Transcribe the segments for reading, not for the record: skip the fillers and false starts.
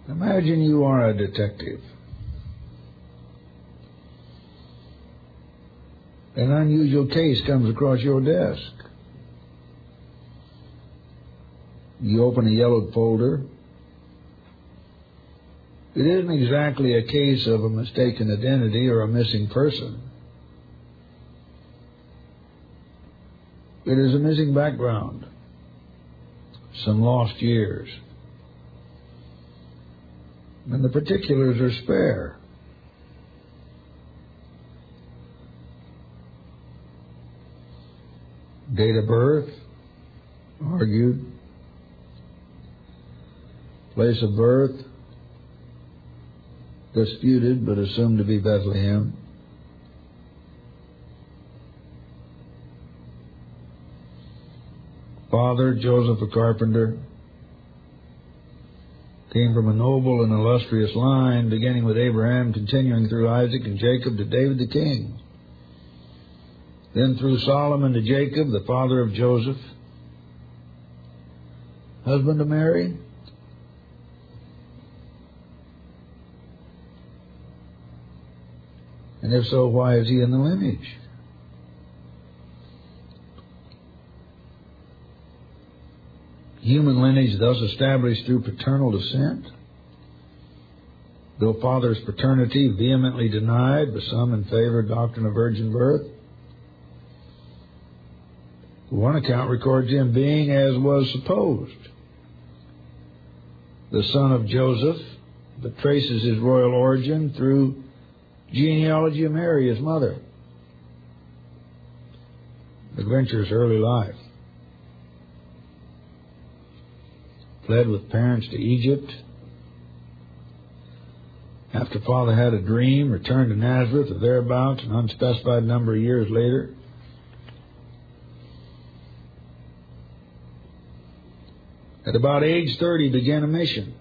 Imagine you are a detective. An unusual case comes across your desk. You open a yellowed folder. It isn't exactly a case of a mistaken identity or a missing person. It is a missing background, some lost years. And the particulars are spare. Date of birth, argued. Place of birth, disputed but assumed to be Bethlehem. Father, Joseph a carpenter, came from a noble and illustrious line, beginning with Abraham, continuing through Isaac and Jacob to David the king. Then through Solomon to Jacob, the father of Joseph, husband of Mary. And if so, why is he in the lineage? Human lineage thus established through paternal descent, though father's paternity vehemently denied by some in favor of doctrine of virgin birth. One account records him being, as was supposed, the son of Joseph, but traces his royal origin through genealogy of Mary, his mother. Adventurous early life. Fled with parents to Egypt. After father had a dream, returned to Nazareth or thereabouts an unspecified number of years later. At about age 30, began a mission.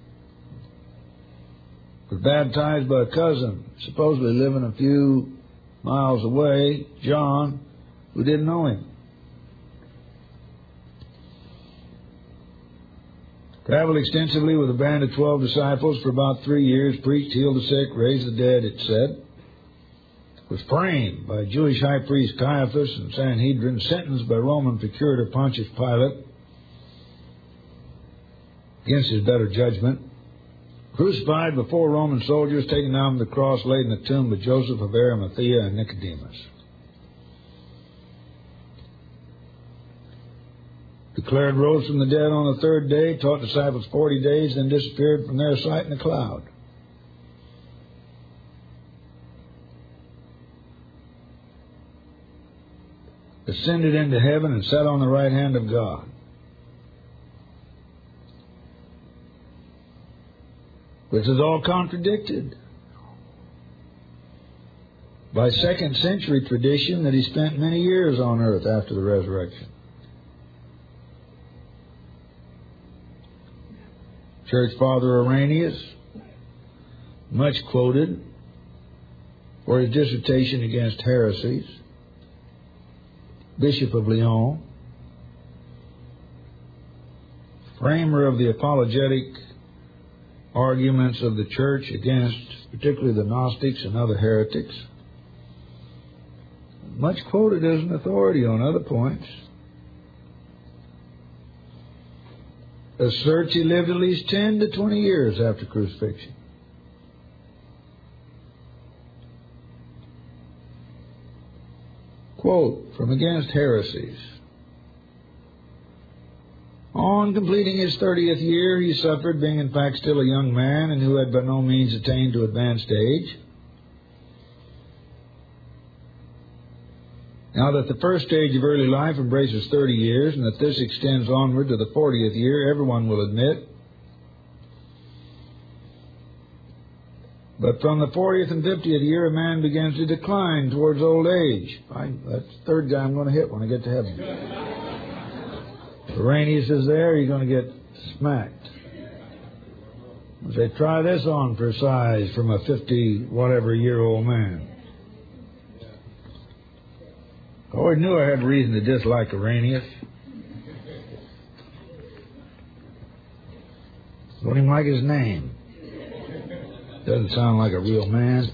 Was baptized by a cousin, supposedly living a few miles away, John, who didn't know him. Traveled extensively with a band of 12 disciples for about 3 years, preached, healed the sick, raised the dead, it said. Was framed by Jewish high priest Caiaphas and Sanhedrin, sentenced by Roman procurator Pontius Pilate against his better judgment. Crucified before Roman soldiers, taken down from the cross, laid in the tomb of Joseph of Arimathea and Nicodemus. Declared rose from the dead on the third day, taught disciples 40 days, then disappeared from their sight in a cloud. Ascended into heaven and sat on the right hand of God. Which is all contradicted by second century tradition that he spent many years on earth after the resurrection. Church Father Irenaeus, much quoted for his dissertation against heresies, Bishop of Lyon, framer of the apologetic arguments of the church against particularly the Gnostics and other heretics, much quoted as an authority on other points, asserts he lived at least 10 to 20 years after crucifixion. Quote from Against Heresies. On completing his 30th year, he suffered, being in fact still a young man and who had by no means attained to advanced age. Now that the first stage of early life embraces 30 years and that this extends onward to the 40th year, everyone will admit. But from the 40th and 50th year, a man begins to decline towards old age. That's the third guy I'm going to hit when I get to heaven. Irenaeus is there, you're going to get smacked. I say, try this on for size from a 50-whatever-year-old man. I always knew I had reason to dislike Irenaeus. Don't even like his name. Doesn't sound like a real man.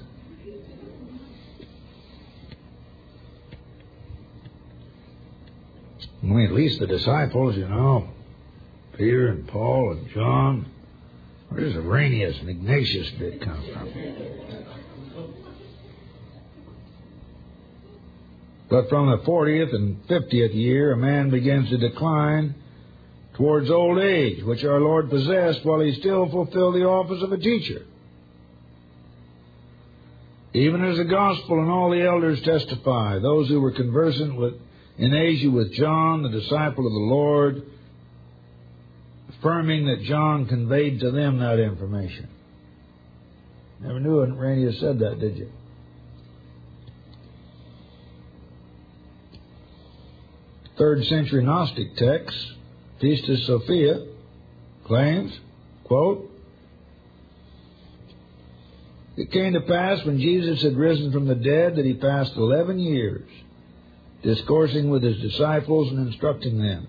I mean, at least the disciples, you know, Peter and Paul and John. Where does Irenaeus and Ignatius bit come from? But from the 40th and 50th year, a man begins to decline towards old age, which our Lord possessed while he still fulfilled the office of a teacher. Even as the gospel and all the elders testify, those who were conversant in Asia with John, the disciple of the Lord, affirming that John conveyed to them that information. Never knew Irenaeus said that, did you? Third century Gnostic text, Pistis Sophia, claims, quote, "It came to pass when Jesus had risen from the dead that he passed 11 years discoursing with his disciples and instructing them.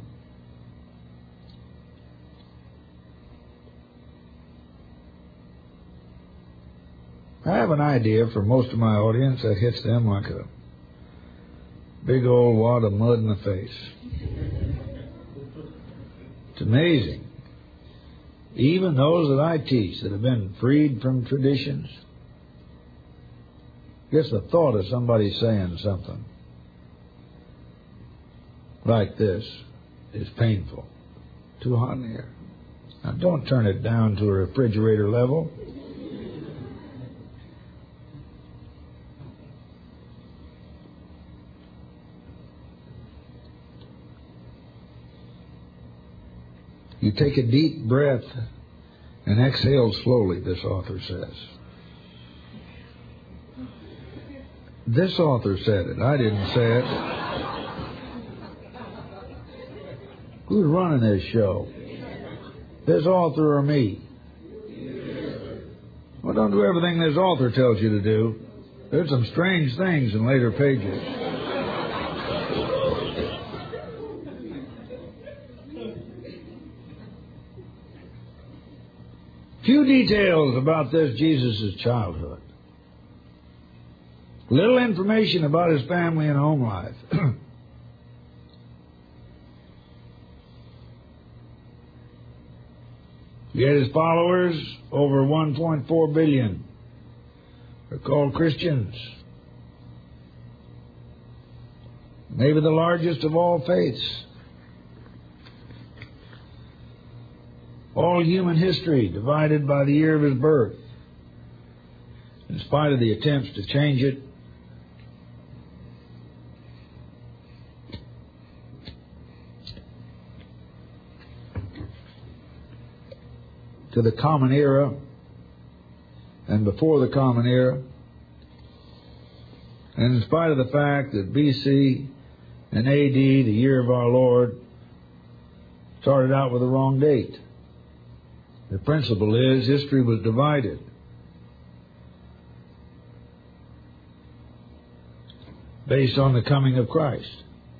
I have an idea for most of my audience that hits them like a big old wad of mud in the face. It's amazing. Even those that I teach that have been freed from traditions, just the thought of somebody saying something like this is painful. Too hot in here. Now don't turn it down to a refrigerator level. You take a deep breath and exhale slowly, this author says. This author said it. I didn't say it. Who's running this show? This author or me? Well, don't do everything this author tells you to do. There's some strange things in later pages. Few details about this Jesus' childhood. Little information about his family and home life. Yet his followers, over 1.4 billion, are called Christians. Maybe the largest of all faiths. All human history divided by the year of his birth. In spite of the attempts to change it, to the Common Era and before the Common Era, and in spite of the fact that BC and AD, the year of our Lord, started out with the wrong date. The principle is history was divided. Based on the coming of Christ.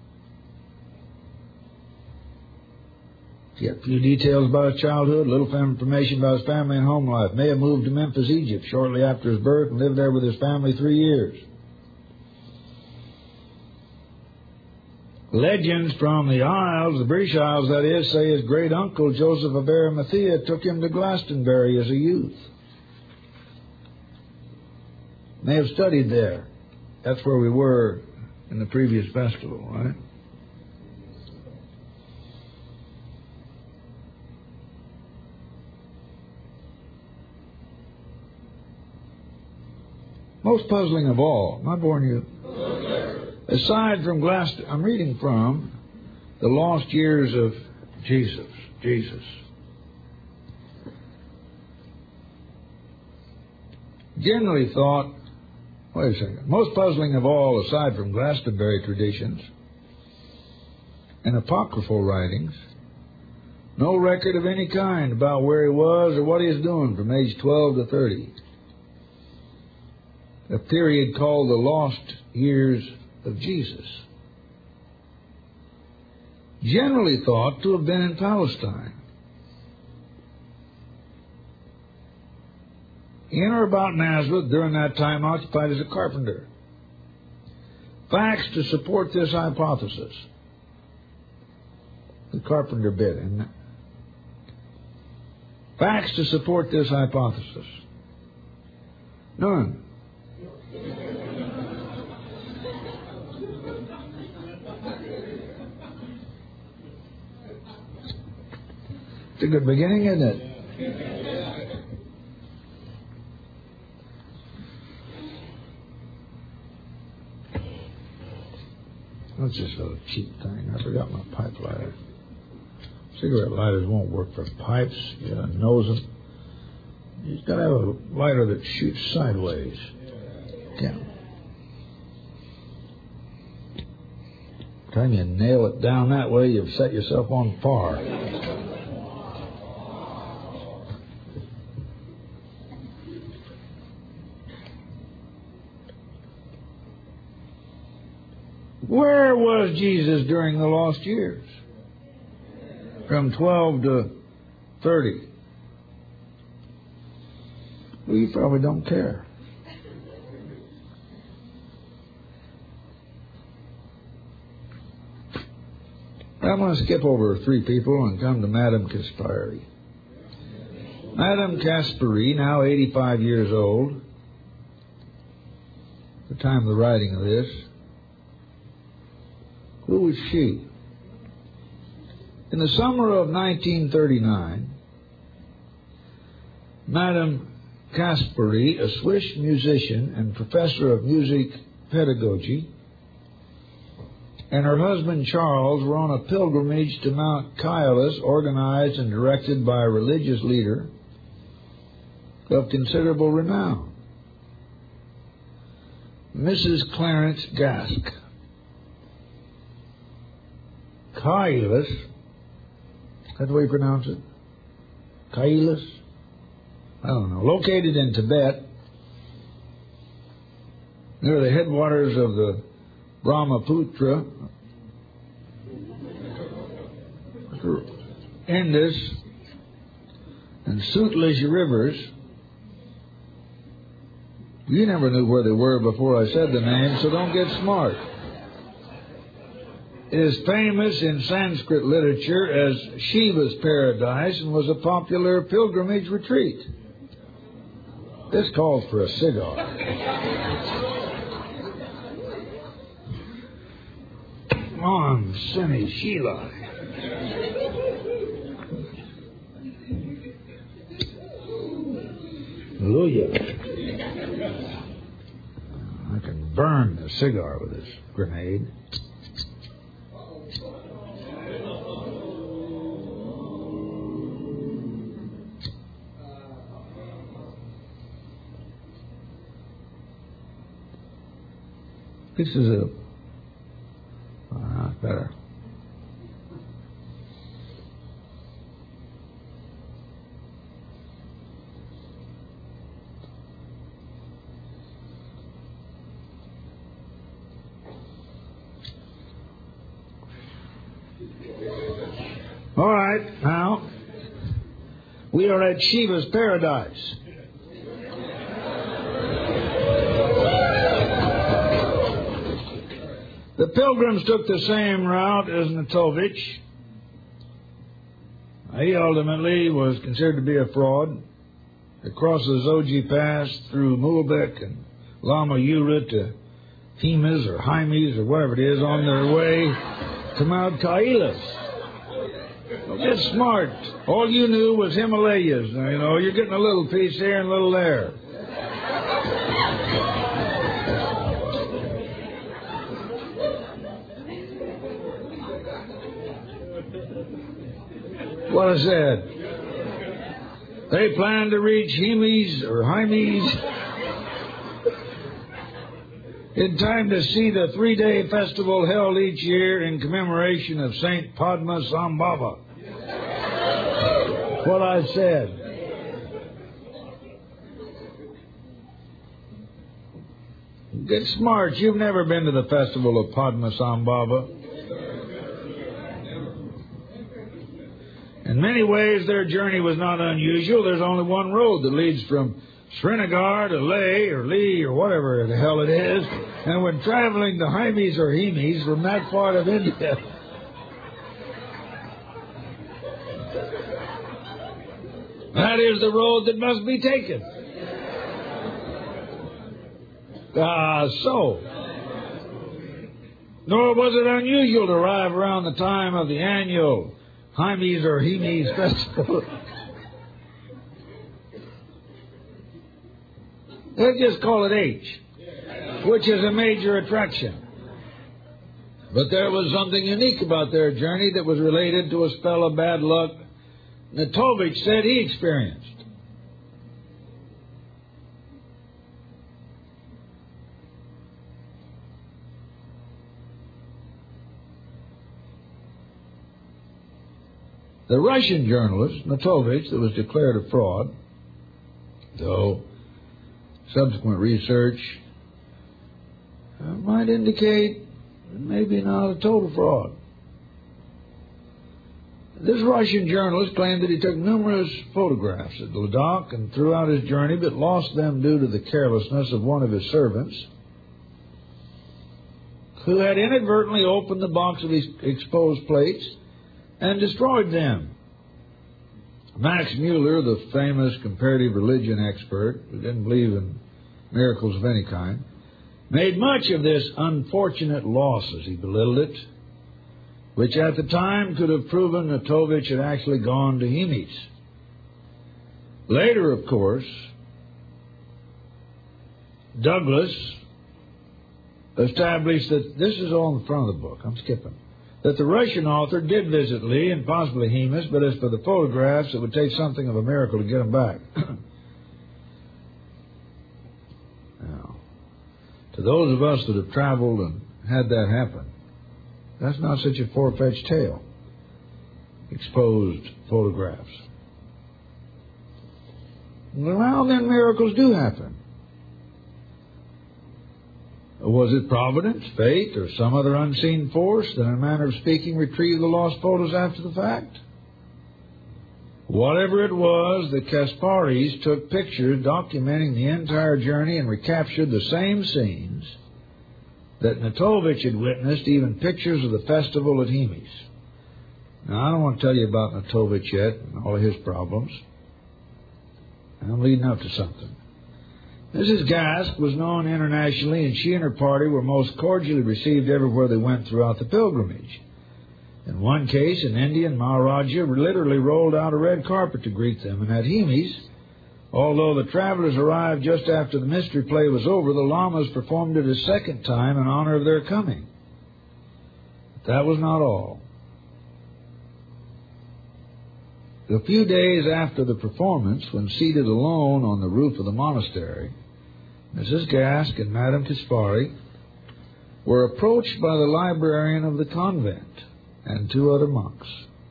Yet few details about his childhood, little information about his family and home life. May have moved to Memphis, Egypt shortly after his birth and lived there with his family 3 years. Legends from the Isles, the British Isles that is, say his great uncle Joseph of Arimathea took him to Glastonbury as a youth. May have studied there. That's where we were in the previous festival, right? Most puzzling of all, am I boring you? Aside from I'm reading from The Lost Years of Jesus. Generally thought, wait a second, most puzzling of all, aside from Glastonbury traditions and apocryphal writings, no record of any kind about where he was or what he was doing from age 12 to 30. A period called the Lost Years of Jesus. Generally thought to have been in Palestine. in or about Nazareth during that time occupied as a carpenter. Facts to support this hypothesis. The carpenter bit, isn't it? Facts to support this hypothesis. None. It's a good beginning, isn't it? What's this little cheap thing? I forgot my pipe lighter. Cigarette lighters won't work for pipes. You gotta nose them. You've got to have a lighter that shoots sideways. Yeah. Time you nail it down that way, you've set yourself on fire. Where was Jesus during the lost years? From 12 to 30. Well, you probably don't care. I'm going to skip over 3 people and come to Madame Caspari. Madame Caspari, now 85 years old, at the time of the writing of this. Who was she? In the summer of 1939, Madame Caspari, a Swiss musician and professor of music pedagogy, and her husband Charles were on a pilgrimage to Mount Caius, organized and directed by a religious leader of considerable renown, Mrs. Clarence Gask. Caius, that's the way you pronounce it? Caius? I don't know. Located in Tibet, near the headwaters of the Brahmaputra, Indus, and Sutlej rivers. You never knew where they were before I said the name, so don't get smart. It is famous in Sanskrit literature as Shiva's paradise and was a popular pilgrimage retreat. This calls for a cigar. Come on, Sinny Sheila. Hallelujah. I can burn a cigar with this grenade. This is a... better. All right, now, we are at Shiva's paradise. The pilgrims took the same route as Natovich. He ultimately was considered to be a fraud. They crossed the Zoji Pass through Moabek and Lama Yura to Hemes or Hymes or whatever it is on their way to Mount Caius. Well, get smart. All you knew was Himalayas. Now, you know, you're getting a little piece here and a little there. What I said. They planned to reach Hemes or Hymes in time to see the 3-day festival held each year in commemoration of Saint Padmasambhava. What I said. Get smart. You've never been to the festival of Padmasambhava. In many ways, their journey was not unusual. There's only one road that leads from Srinagar to Leh or Lee or whatever the hell it is, and when traveling to Hymes or Hemes from that part of India, that is the road that must be taken. Nor was it unusual to arrive around the time of the annual Hymes or Hemes festival. Let's just call it H, which is a major attraction. But there was something unique about their journey that was related to a spell of bad luck Knetovich said he experienced. The Russian journalist, Knetovich, that was declared a fraud, though subsequent research might indicate maybe not a total fraud. This Russian journalist claimed that he took numerous photographs at Ladakh and throughout his journey, but lost them due to the carelessness of one of his servants, who had inadvertently opened the box of his exposed plates and destroyed them. Max Mueller, the famous comparative religion expert who didn't believe in miracles of any kind, made much of this unfortunate loss, as he belittled it, which at the time could have proven Knetovich had actually gone to Hemes. Later, of course, Douglas established that, this is all in the front of the book, I'm skipping, that the Russian author did visit Lee and possibly Hemes, but as for the photographs, it would take something of a miracle to get them back. Now, to those of us that have traveled and had that happen, that's not such a far-fetched tale. Exposed photographs. Well, now and then miracles do happen. Was it providence, fate, or some other unseen force that, in a manner of speaking, retrieved the lost photos after the fact? Whatever it was, the Kasparis took pictures documenting the entire journey and recaptured the same scenes that Knetovich had witnessed, even pictures of the festival at Hemes. Now, I don't want to tell you about Knetovich yet and all of his problems. I'm leading up to something. Mrs. Gask was known internationally, and she and her party were most cordially received everywhere they went throughout the pilgrimage. In one case, an Indian, Maharaja, literally rolled out a red carpet to greet them, and at Hemes, although the travelers arrived just after the mystery play was over, the lamas performed it a second time in honor of their coming. But that was not all. A few days after the performance, when seated alone on the roof of the monastery, Mrs. Gask and Madame Kaspari were approached by the librarian of the convent and two other monks.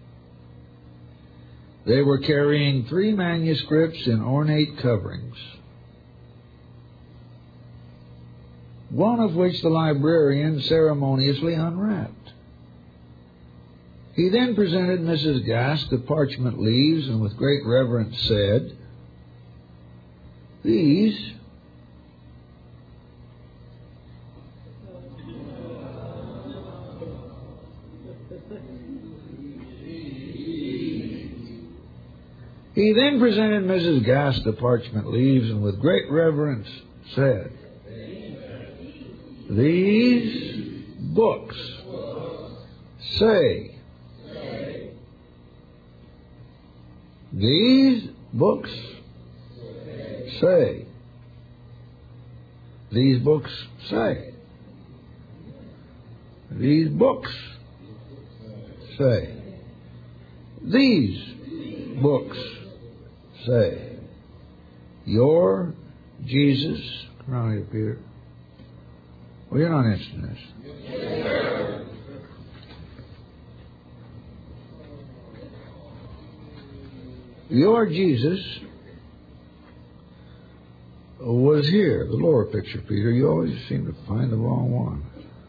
They were carrying 3 manuscripts in ornate coverings, one of which the librarian ceremoniously unwrapped. He then presented Mrs. Gask the parchment leaves and with great reverence said, "These He then presented Mrs. Gask the parchment leaves and with great reverence said, "These books say, these books say, these books say, these books say, these books say, your Jesus," come around here, Peter. Well, you're not interested in this. Your Jesus was here. The lower picture, Peter. You always seem to find the wrong one.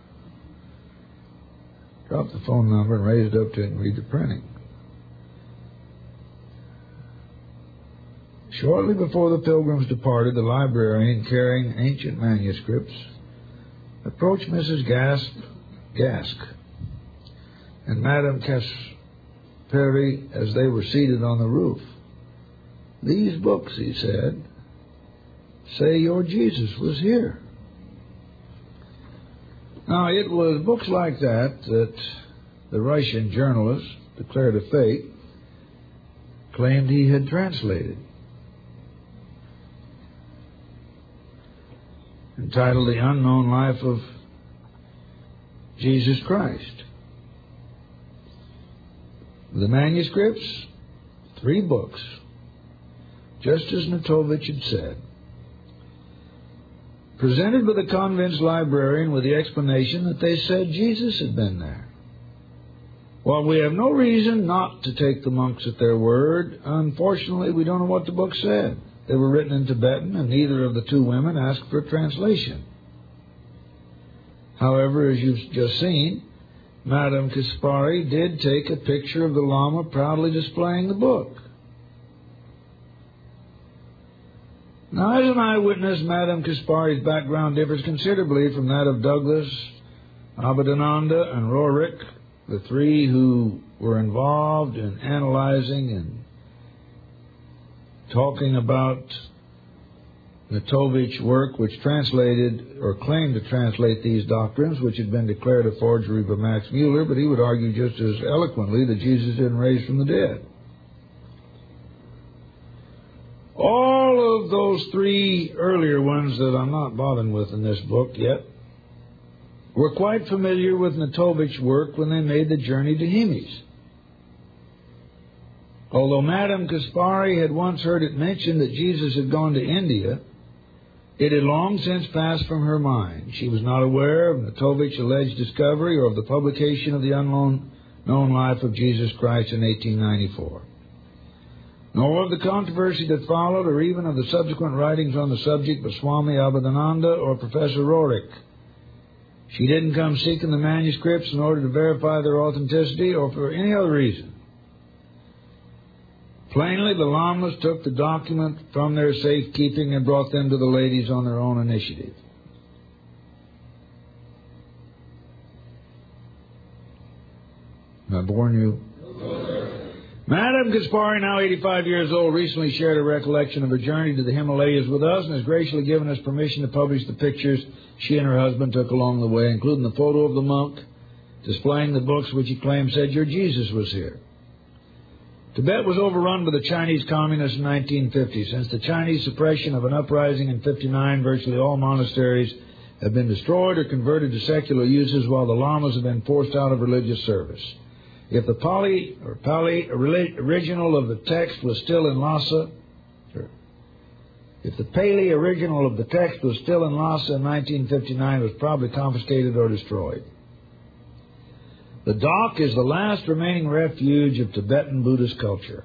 Drop the phone number and raise it up to it and read the printing. Shortly before the pilgrims departed, the librarian, carrying ancient manuscripts, approached Mrs. Gask and Madame Caspary as they were seated on the roof. "These books," he said, "say your Jesus was here." Now, it was books like that that the Russian journalist, declared a fake, claimed he had translated, entitled The Unknown Life of Jesus Christ. The manuscripts, 3 books, just as Natovich had said, presented by the convent's librarian with the explanation that they said Jesus had been there. While we have no reason not to take the monks at their word, unfortunately we don't know what the book said. They were written in Tibetan, and neither of the 2 women asked for a translation. However, as you've just seen, Madame Caspary did take a picture of the Lama proudly displaying the book. Now, as an eyewitness, Madame Caspary's background differs considerably from that of Douglas, Abhadananda, and Roerich, the 3 who were involved in analyzing and talking about Natovich's work, which translated or claimed to translate these doctrines, which had been declared a forgery by Max Mueller, but he would argue just as eloquently that Jesus didn't raise from the dead. All of those 3 earlier ones that I'm not bothering with in this book yet were quite familiar with Natovich's work when they made the journey to Himis. Although Madame Caspary had once heard it mentioned that Jesus had gone to India, it had long since passed from her mind. She was not aware of Natovich's alleged discovery or of the publication of the unknown life of Jesus Christ in 1894. Nor of the controversy that followed, or even of the subsequent writings on the subject by Swami Abhadananda or Professor Roerich. She didn't come seeking the manuscripts in order to verify their authenticity or for any other reason. Plainly, the Lamas took the document from their safekeeping and brought them to the ladies on their own initiative. Am I boring you? Madame Caspary, now 85 years old, recently shared a recollection of her journey to the Himalayas with us and has graciously given us permission to publish the pictures she and her husband took along the way, including the photo of the monk displaying the books which he claimed said your Jesus was here. Tibet was overrun by the Chinese communists in 1950. Since the Chinese suppression of an uprising in 1959, virtually all monasteries have been destroyed or converted to secular uses, while the lamas have been forced out of religious service. If the Pali original of the text was still in Lhasa, if the Pali original of the text was still in Lhasa in 1959, it was probably confiscated or destroyed. The Dak is the last remaining refuge of Tibetan Buddhist culture.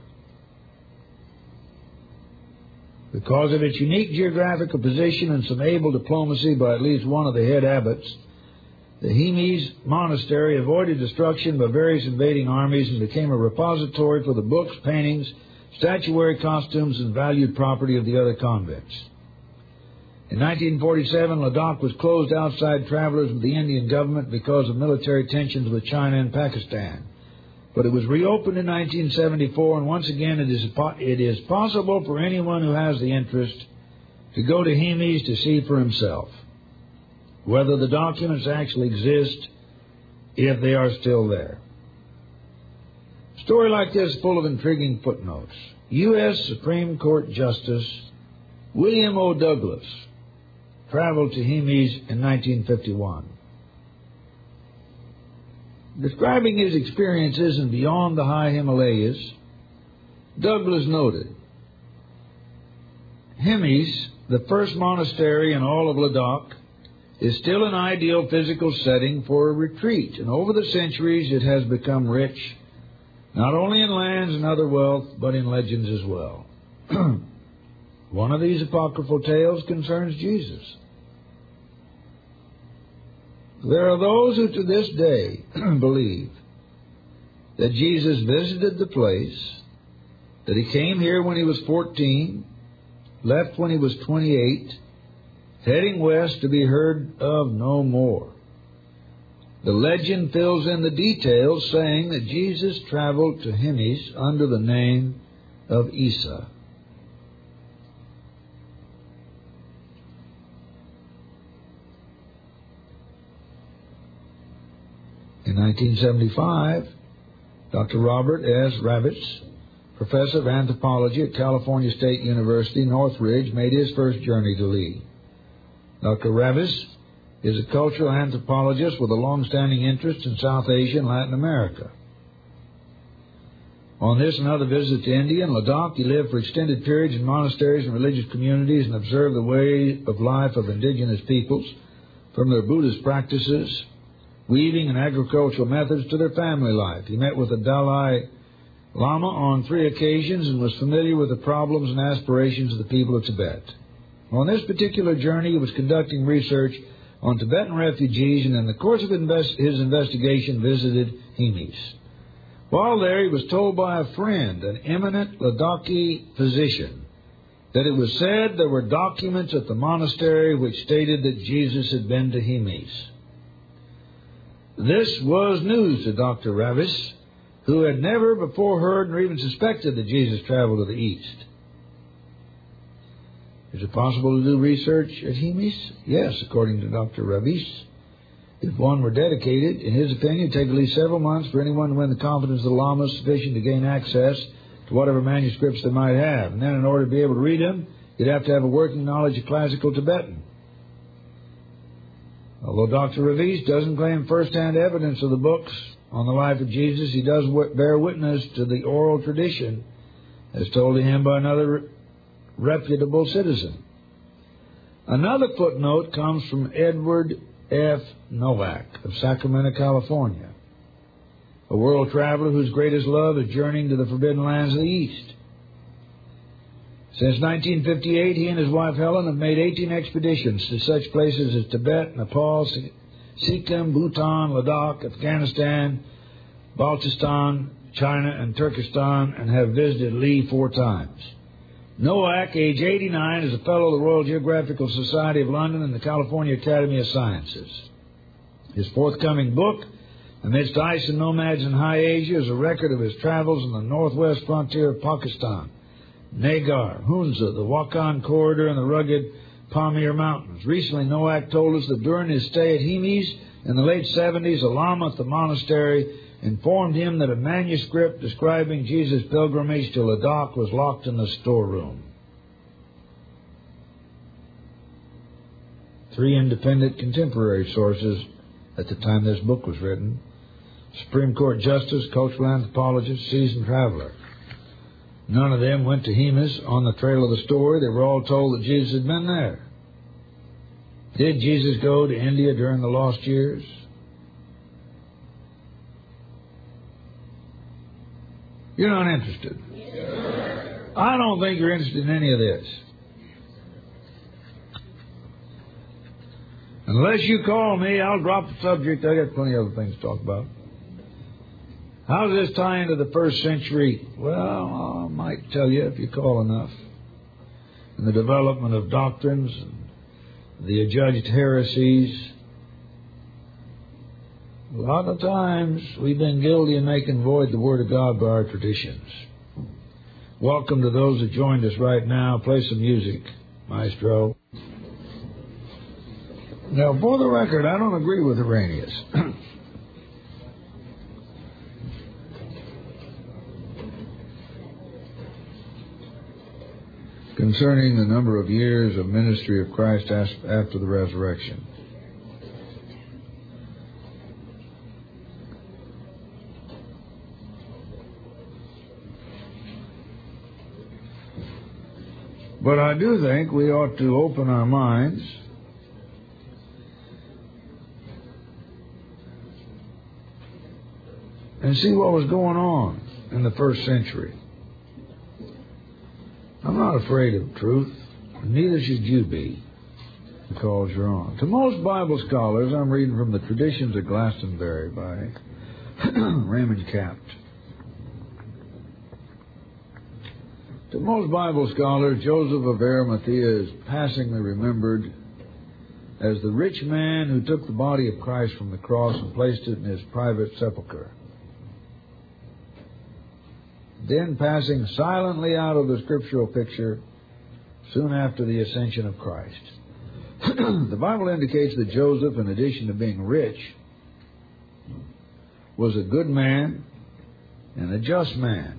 Because of its unique geographical position and some able diplomacy by at least one of the head abbots, the Himis monastery avoided destruction by various invading armies and became a repository for the books, paintings, statuary, costumes, and valued property of the other convents. In 1947, Ladakh was closed outside travelers with the Indian government because of military tensions with China and Pakistan. But it was reopened in 1974, and once again it is possible for anyone who has the interest to go to Himis to see for himself whether the documents actually exist, if they are still there. A story like this is full of intriguing footnotes. U.S. Supreme Court Justice William O. Douglas traveled to Himis in 1951. Describing his experiences in beyond the high Himalayas, Douglas noted, Himis, the first monastery in all of Ladakh, is still an ideal physical setting for a retreat, and over the centuries it has become rich, not only in lands and other wealth, but in legends as well. One of these apocryphal tales concerns Jesus. There are those who to this day believe that Jesus visited the place, that he came here when he was 14, left when he was 28, heading west to be heard of no more. The legend fills in the details, saying that Jesus traveled to Himis under the name of Isa. In 1975, Dr. Robert S. Ravitz, professor of anthropology at California State University, Northridge, made his first journey to Lee. Dr. Ravitz is a cultural anthropologist with a long-standing interest in South Asia and Latin America. On this and other visits to India and Ladakh, he lived for extended periods in monasteries and religious communities and observed the way of life of indigenous peoples, from their Buddhist practices, weaving and agricultural methods, to their family life. He met with the Dalai Lama on 3 occasions and was familiar with the problems and aspirations of the people of Tibet. On this particular journey, he was conducting research on Tibetan refugees, and in the course of his investigation visited Himis. While there, he was told by a friend, an eminent Ladakhi physician, that it was said there were documents at the monastery which stated that Jesus had been to Himis. This was news to Dr. Ravitz, who had never before heard nor even suspected that Jesus traveled to the east. Is it possible to do research at Himis? Yes, according to Dr. Ravitz. If one were dedicated, in his opinion, it would take at least several months for anyone to win the confidence of the Lamas sufficient to gain access to whatever manuscripts they might have. And then in order to be able to read them, you'd have to have a working knowledge of classical Tibetan. Although Dr. Ravitz doesn't claim first-hand evidence of the books on the life of Jesus, he does bear witness to the oral tradition as told to him by another reputable citizen. Another footnote comes from Edward F. Nowak of Sacramento, California, a world traveler whose greatest love is journeying to the forbidden lands of the East. Since 1958, he and his wife Helen have made 18 expeditions to such places as Tibet, Nepal, Sikkim, Bhutan, Ladakh, Afghanistan, Baltistan, China, and Turkestan, and have visited Lee 4 times. Nowak, age 89, is a fellow of the Royal Geographical Society of London and the California Academy of Sciences. His forthcoming book, Amidst Ice and Nomads in High Asia, is a record of his travels on the northwest frontier of Pakistan, Nagar, Hunza, the Wakhan Corridor, and the rugged Pamir Mountains. Recently, Nowak told us that during his stay at Himis in the late 70s, a lama at the monastery informed him that a manuscript describing Jesus' pilgrimage to Ladakh was locked in the storeroom. 3 independent contemporary sources at the time this book was written: Supreme Court Justice, cultural anthropologist, seasoned traveler. None of them went to Himis on the trail of the story. They were all told that Jesus had been there. Did Jesus go to India during the lost years? You're not interested. I don't think you're interested in any of this. Unless you call me, I'll drop the subject. I got plenty of other things to talk about. How does this tie into the first century? Well, I might tell you if you call enough. In the development of doctrines and the adjudged heresies. A lot of times we've been guilty of making void the Word of God by our traditions. Welcome to those that joined us right now. Play some music, Maestro. Now, for the record, I don't agree with Irenaeus. Concerning the number of years of ministry of Christ after the resurrection. But I do think we ought to open our minds and see what was going on in the first century. I'm not afraid of truth, neither should you be, because you're on. To most Bible scholars, I'm reading from the Traditions of Glastonbury by Raymond Capt. To most Bible scholars, Joseph of Arimathea is passingly remembered as the rich man who took the body of Christ from the cross and placed it in his private sepulchre, then passing silently out of the scriptural picture soon after the ascension of Christ. The Bible indicates that Joseph, in addition to being rich, was a good man and a just man,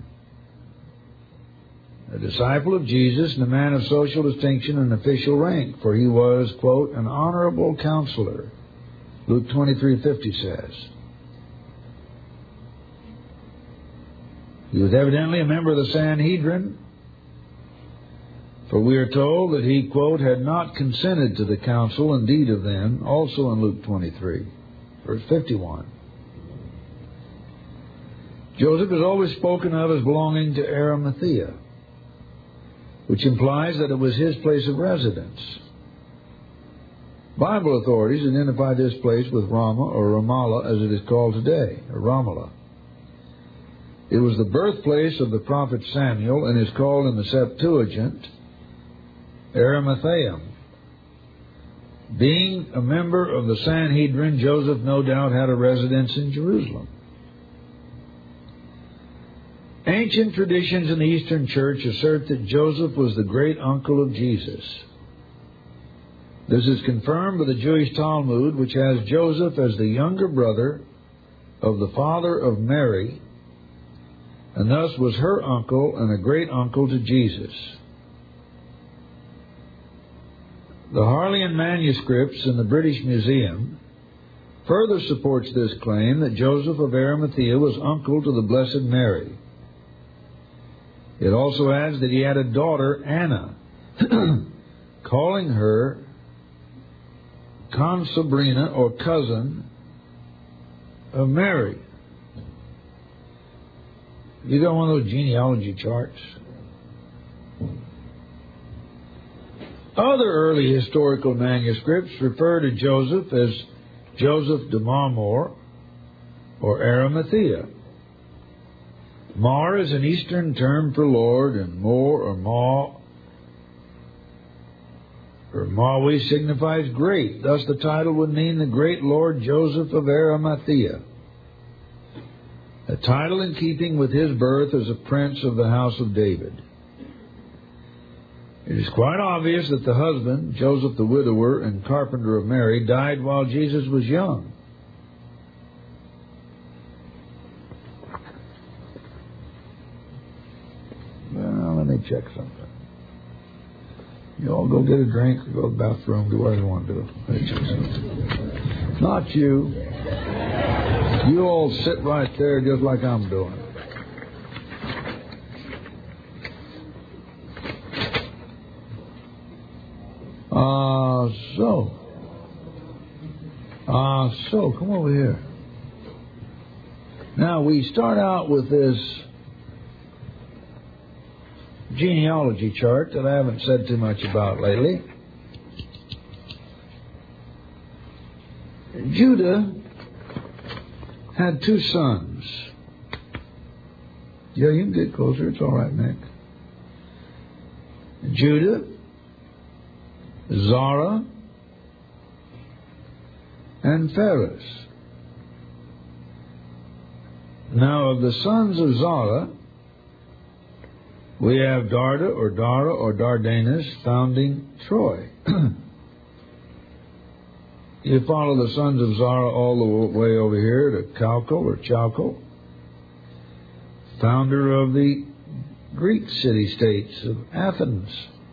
a disciple of Jesus and a man of social distinction and official rank, for he was, quote, an honorable counselor, Luke 23:50 says. He was evidently a member of the Sanhedrin, for we are told that he, quote, had not consented to the counsel and deed of them, also in Luke 23, verse 51. Joseph is always spoken of as belonging to Arimathea, which implies that it was his place of residence. Bible authorities identify this place with Ramah, or Ramallah as it is called today, or Ramallah. It was the birthplace of the prophet Samuel and is called in the Septuagint Arimatheum. Being a member of the Sanhedrin, Joseph no doubt had a residence in Jerusalem. Ancient traditions in the Eastern Church assert that Joseph was the great uncle of Jesus. This is confirmed by the Jewish Talmud, which has Joseph as the younger brother of the father of Mary, and thus was her uncle and a great uncle to Jesus. The Harleian manuscripts in the British Museum further supports this claim that Joseph of Arimathea was uncle to the Blessed Mary. It also adds that he had a daughter, Anna, calling her consobrina, or cousin, of Mary. You got one of those genealogy charts? Other early historical manuscripts refer to Joseph as Joseph de Marmor, or Arimathea. Mar is an Eastern term for Lord, and Mor or Ma or Maui signifies great. Thus the title would mean the great Lord Joseph of Arimathea, a title in keeping with his birth as a prince of the house of David. It is quite obvious that the husband, Joseph the widower and carpenter of Mary, died while Jesus was young. Well, let me check something. You all go get a drink, or go to the bathroom, do whatever you want to do. Let me check something. Not you. You all sit right there just like I'm doing. So, come over here. Now, we start out with this genealogy chart that I haven't said too much about lately. Judah had two sons. Yeah, you can get closer. It's all right, Nick. Judah, Zara, and Phares. Now, of the sons of Zara, we have Darda or Dara or Dardanus founding Troy. You follow the sons of Zara all the way over here to Chalco or Chalco, founder of the Greek city-states of Athens.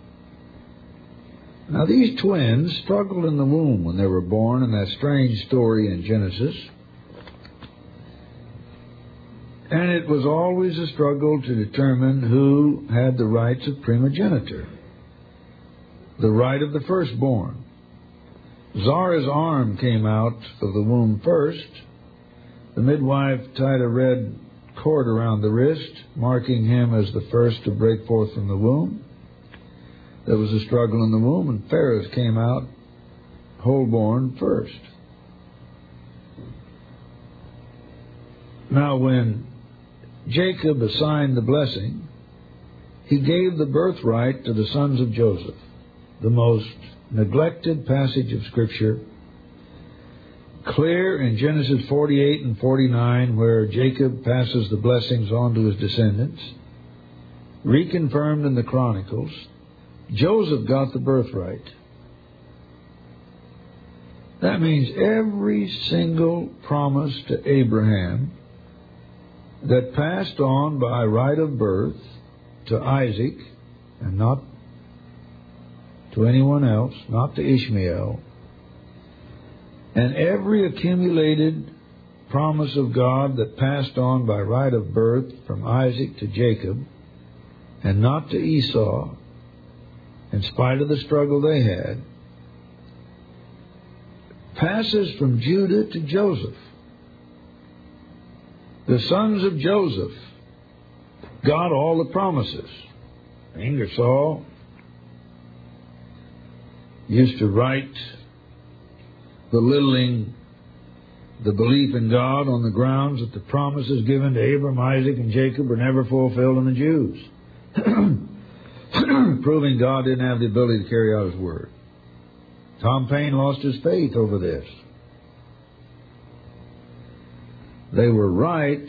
Now, these twins struggled in the womb when they were born in that strange story in Genesis. And it was always a struggle to determine who had the rights of primogeniture, the right of the firstborn. Zara's arm came out of the womb first. The midwife tied a red cord around the wrist, marking him as the first to break forth from the womb. There was a struggle in the womb, and Phares came out whole-born first. Now, when Jacob assigned the blessing, He gave the birthright to the sons of Joseph, the most neglected passage of Scripture, clear in Genesis 48 and 49, where Jacob passes the blessings on to his descendants, reconfirmed in the Chronicles. Joseph got the birthright. That means every single promise to Abraham that passed on by right of birth to Isaac, and not to anyone else, not to Ishmael, and every accumulated promise of God that passed on by right of birth from Isaac to Jacob, and not to Esau, in spite of the struggle they had, passes from Judah to Joseph. The sons of Joseph got all the promises. Ingersoll used to write belittling the belief in God on the grounds that the promises given to Abraham, Isaac, and Jacob were never fulfilled in the Jews, proving God didn't have the ability to carry out His word. Tom Paine lost his faith over this. They were right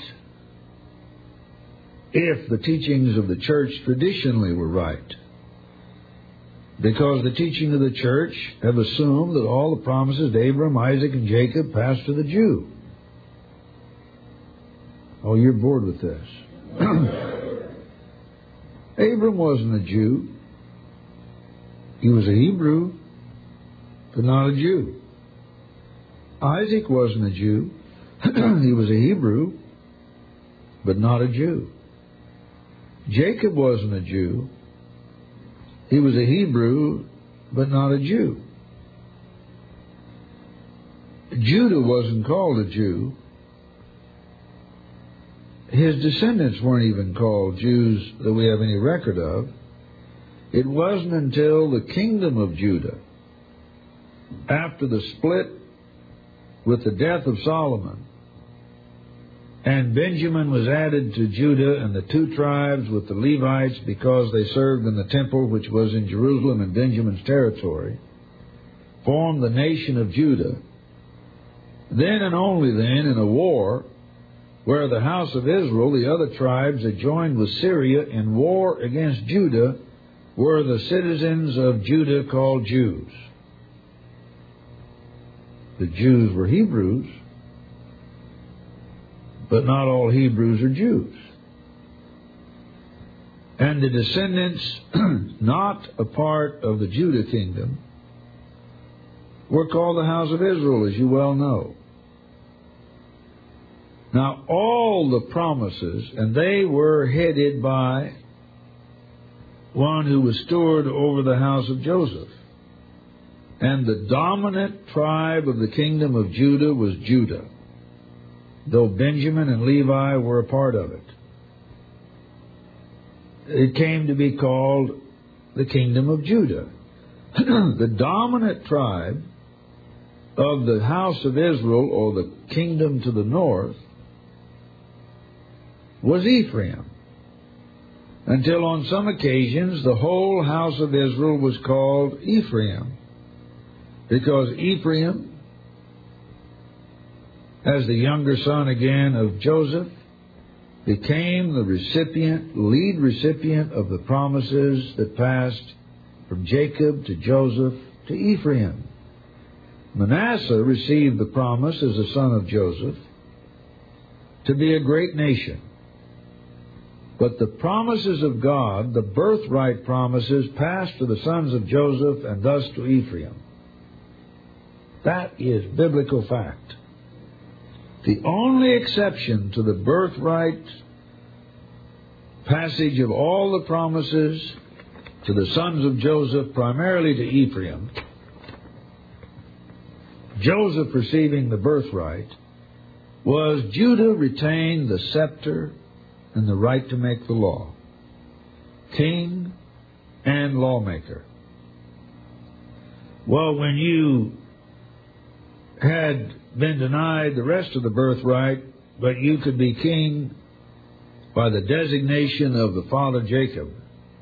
if the teachings of the church traditionally were right, because the teaching of the church have assumed that all the promises to Abraham, Isaac, and Jacob passed to the Jew. Oh, you're bored with this. Abram wasn't a Jew. He was a Hebrew, but not a Jew. Isaac wasn't a Jew. He was a Hebrew, but not a Jew. Jacob wasn't a Jew. He was a Hebrew, but not a Jew. Judah wasn't called a Jew. His descendants weren't even called Jews that we have any record of. It wasn't until the kingdom of Judah, after the split with the death of Solomon, and Benjamin was added to Judah and the two tribes with the Levites because they served in the temple which was in Jerusalem and Benjamin's territory, formed the nation of Judah. Then and only then, in a war where the house of Israel, the other tribes that joined with Syria in war against Judah, were the citizens of Judah called Jews. The Jews were Hebrews, but not all Hebrews are Jews. And the descendants, not a part of the Judah kingdom, were called the house of Israel, as you well know. Now, all the promises, and they were headed by one who was steward over the house of Joseph. And the dominant tribe of the kingdom of Judah was Judah, though Benjamin and Levi were a part of it. It came to be called the kingdom of Judah. The dominant tribe of the house of Israel, or the kingdom to the north, was Ephraim, until on some occasions the whole house of Israel was called Ephraim, because Ephraim, as the younger son again of Joseph, became the lead recipient of the promises that passed from Jacob to Joseph to Ephraim. Manasseh received the promise as a son of Joseph to be a great nation. But the promises of God, the birthright promises, passed to the sons of Joseph and thus to Ephraim. That is biblical fact. The only exception to the birthright passage of all the promises to the sons of Joseph, primarily to Ephraim, Joseph receiving the birthright, was Judah retained the scepter and the right to make the law, king and lawmaker. Well, when you had been denied the rest of the birthright, but you could be king by the designation of the father Jacob,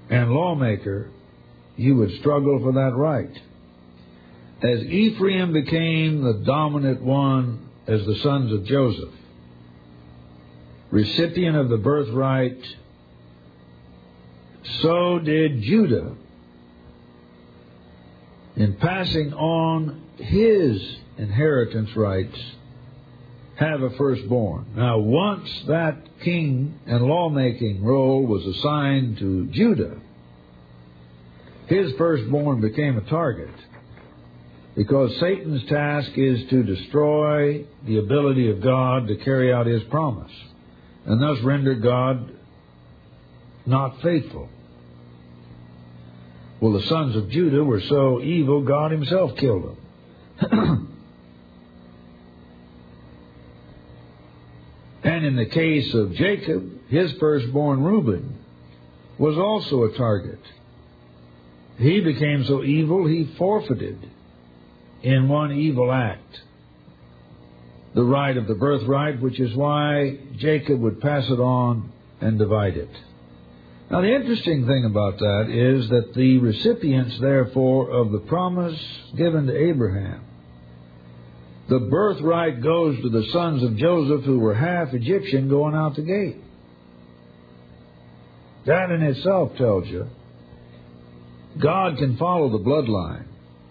and lawmaker, you would struggle for that right. As Ephraim became the dominant one as the sons of Joseph, recipient of the birthright, so did Judah in passing on his inheritance rights have a firstborn. Now, once that king and lawmaking role was assigned to Judah, his firstborn became a target, because Satan's task is to destroy the ability of God to carry out his promise, and thus render God not faithful. Well, the sons of Judah were so evil, God himself killed them. And in the case of Jacob, his firstborn Reuben was also a target. He became so evil, he forfeited in one evil act the right of the birthright, which is why Jacob would pass it on and divide it. Now, the interesting thing about that is that the recipients, therefore, of the promise given to Abraham, the birthright goes to the sons of Joseph, who were half Egyptian, going out the gate. That in itself tells you God can follow the bloodline.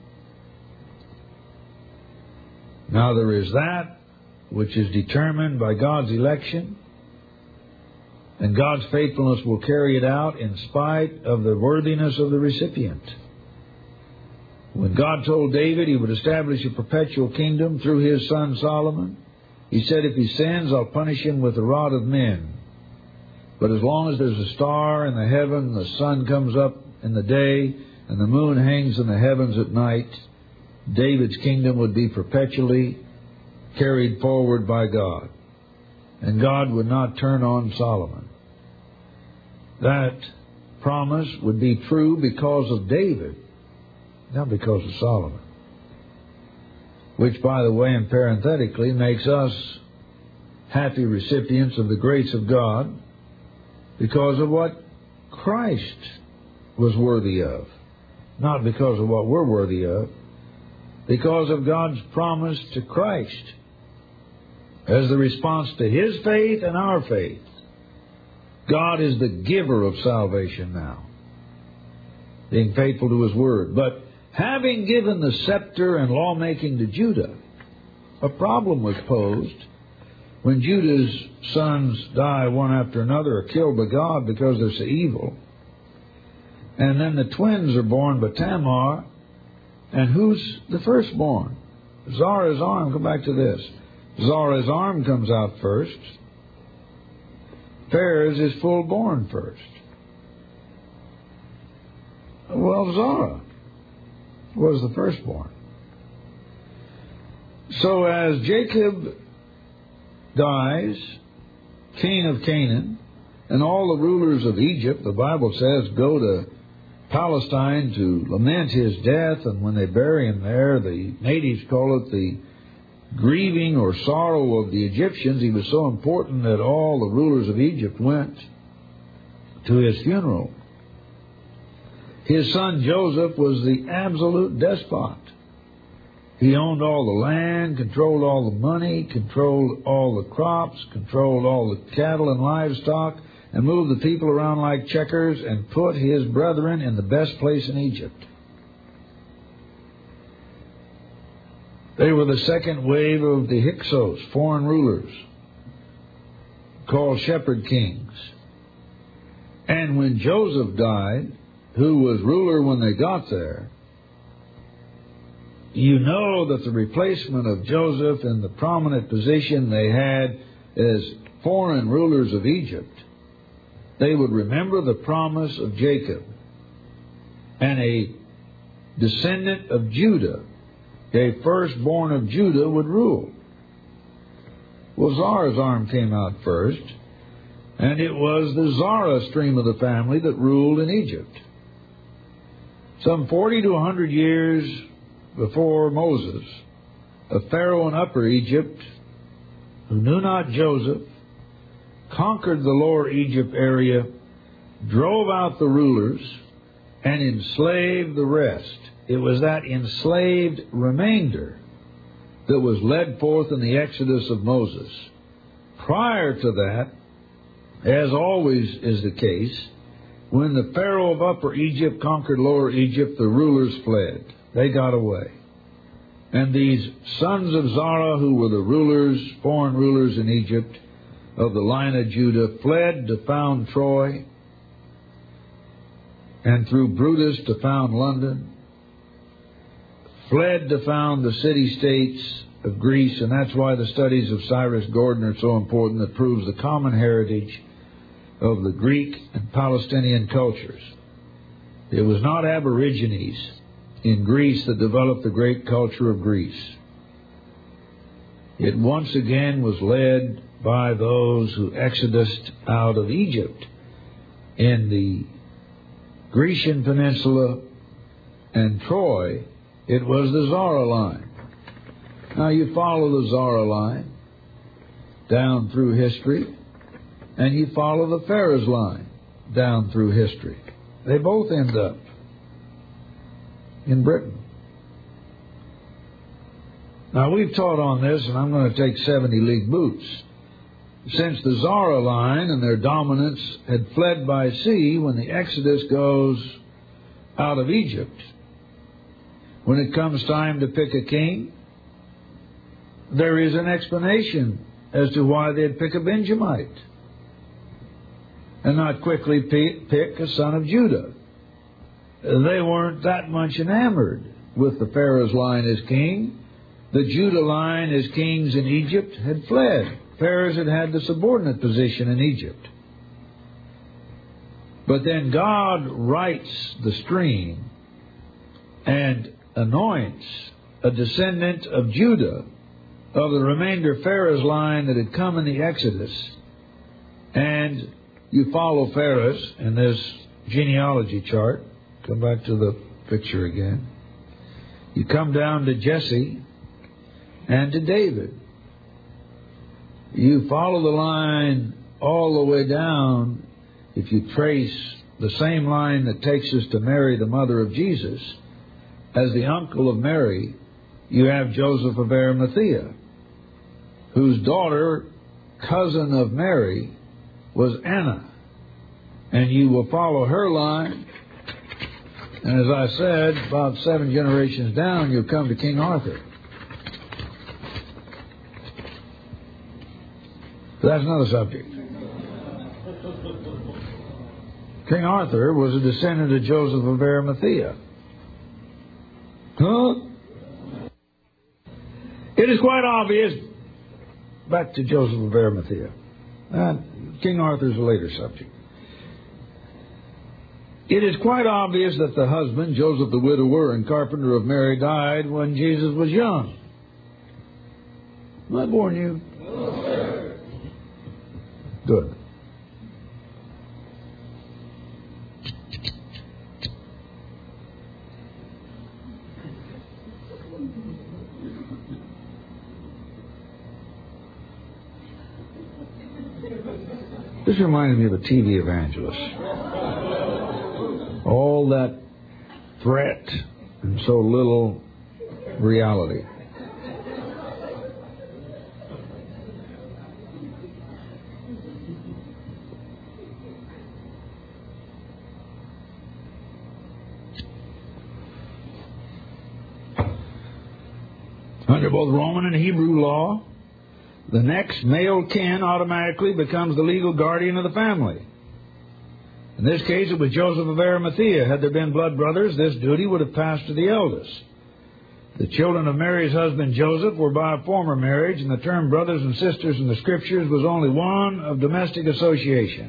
Now, there is that which is determined by God's election, and God's faithfulness will carry it out in spite of the worthiness of the recipient. When God told David he would establish a perpetual kingdom through his son Solomon, he said, if he sins, I'll punish him with the rod of men. But as long as there's a star in the heaven, the sun comes up in the day, and the moon hangs in the heavens at night, David's kingdom would be perpetually carried forward by God. And God would not turn on Solomon. That promise would be true because of David, not because of Solomon. Which, by the way, and parenthetically, makes us happy recipients of the grace of God because of what Christ was worthy of. Not because of what we're worthy of. Because of God's promise to Christ as the response to his faith and our faith. God is the giver of salvation now, being faithful to his word. But having given the scepter and lawmaking to Judah, a problem was posed when Judah's sons die one after another, are killed by God because they're so evil. And then the twins are born by Tamar. And who's the firstborn? Zara's arm. Go back to this. Zara's arm comes out first. Perez is full-born first. Well, Zara was the firstborn. So as Jacob dies, king of Canaan, and all the rulers of Egypt, the Bible says, go to Palestine to lament his death, and when they bury him there, the natives call it the grieving or sorrow of the Egyptians. He was so important that all the rulers of Egypt went to his funeral. His son Joseph was the absolute despot. He owned all the land, controlled all the money, controlled all the crops, controlled all the cattle and livestock, and moved the people around like checkers, and put his brethren in the best place in Egypt. They were the second wave of the Hyksos, foreign rulers, called shepherd kings. And when Joseph died, who was ruler when they got there, you know that the replacement of Joseph in the prominent position they had as foreign rulers of Egypt, they would remember the promise of Jacob, and a descendant of Judah, a firstborn of Judah, would rule. Well, Zara's arm came out first, and it was the Zara stream of the family that ruled in Egypt. Some 40 to 100 years before Moses, a pharaoh in Upper Egypt, who knew not Joseph, conquered the Lower Egypt area drove out the rulers, and enslaved the rest. It was that enslaved remainder that was led forth in the Exodus of Moses. Prior to that, as always is the case, when the Pharaoh of Upper Egypt conquered Lower Egypt, the rulers fled. They got away. And these sons of Zerah, who were the rulers, foreign rulers in Egypt, of the line of Judah, fled to found Troy, and through Brutus to found London, fled to found the city-states of Greece, and that's why the studies of Cyrus Gordon are so important. That proves the common heritage of the Greek and Palestinian cultures. It was not Aborigines in Greece that developed the great culture of Greece. It once again was led by those who exodused out of Egypt in the Grecian Peninsula and Troy. It was the Zara line. Now you follow the Zara line down through history, and you follow the Phares line down through history. They both end up in Britain. Now we've taught on this, and I'm going to take 70 league boots. Since the Zara line and their dominance had fled by sea when the Exodus goes out of Egypt, when it comes time to pick a king, there is an explanation as to why they'd pick a Benjamite and not quickly pick a son of Judah. They weren't that much enamored with the Pharaoh's line as king. The Judah line as kings in Egypt had fled. Pharaoh had had the subordinate position in Egypt. But then God rights the stream and anoints a descendant of Judah, of the remainder Pharaoh's line that had come in the Exodus. And you follow Pharaoh in this genealogy chart. Come back to the picture again. You come down to Jesse and to David. You follow the line all the way down. If you trace the same line that takes us to Mary, the mother of Jesus, as the uncle of Mary, you have Joseph of Arimathea, whose daughter, cousin of Mary, was Anna. And you will follow her line. And as I said, about 7 generations down, you'll come to King Arthur. That's another subject. King Arthur was a descendant of Joseph of Arimathea. Huh? It is quite obvious, back to Joseph of Arimathea. King Arthur is a later subject. It is quite obvious that the husband, Joseph the widower and carpenter of Mary, died when Jesus was young. Am I boring you? No, sir. Good. This reminded me of a TV evangelist. All that threat and so little reality. Under both Roman and Hebrew law, the next male kin automatically becomes the legal guardian of the family. In this case, it was Joseph of Arimathea. Had there been blood brothers, this duty would have passed to the eldest. The children of Mary's husband Joseph were by a former marriage, and the term brothers and sisters in the Scriptures was only one of domestic association.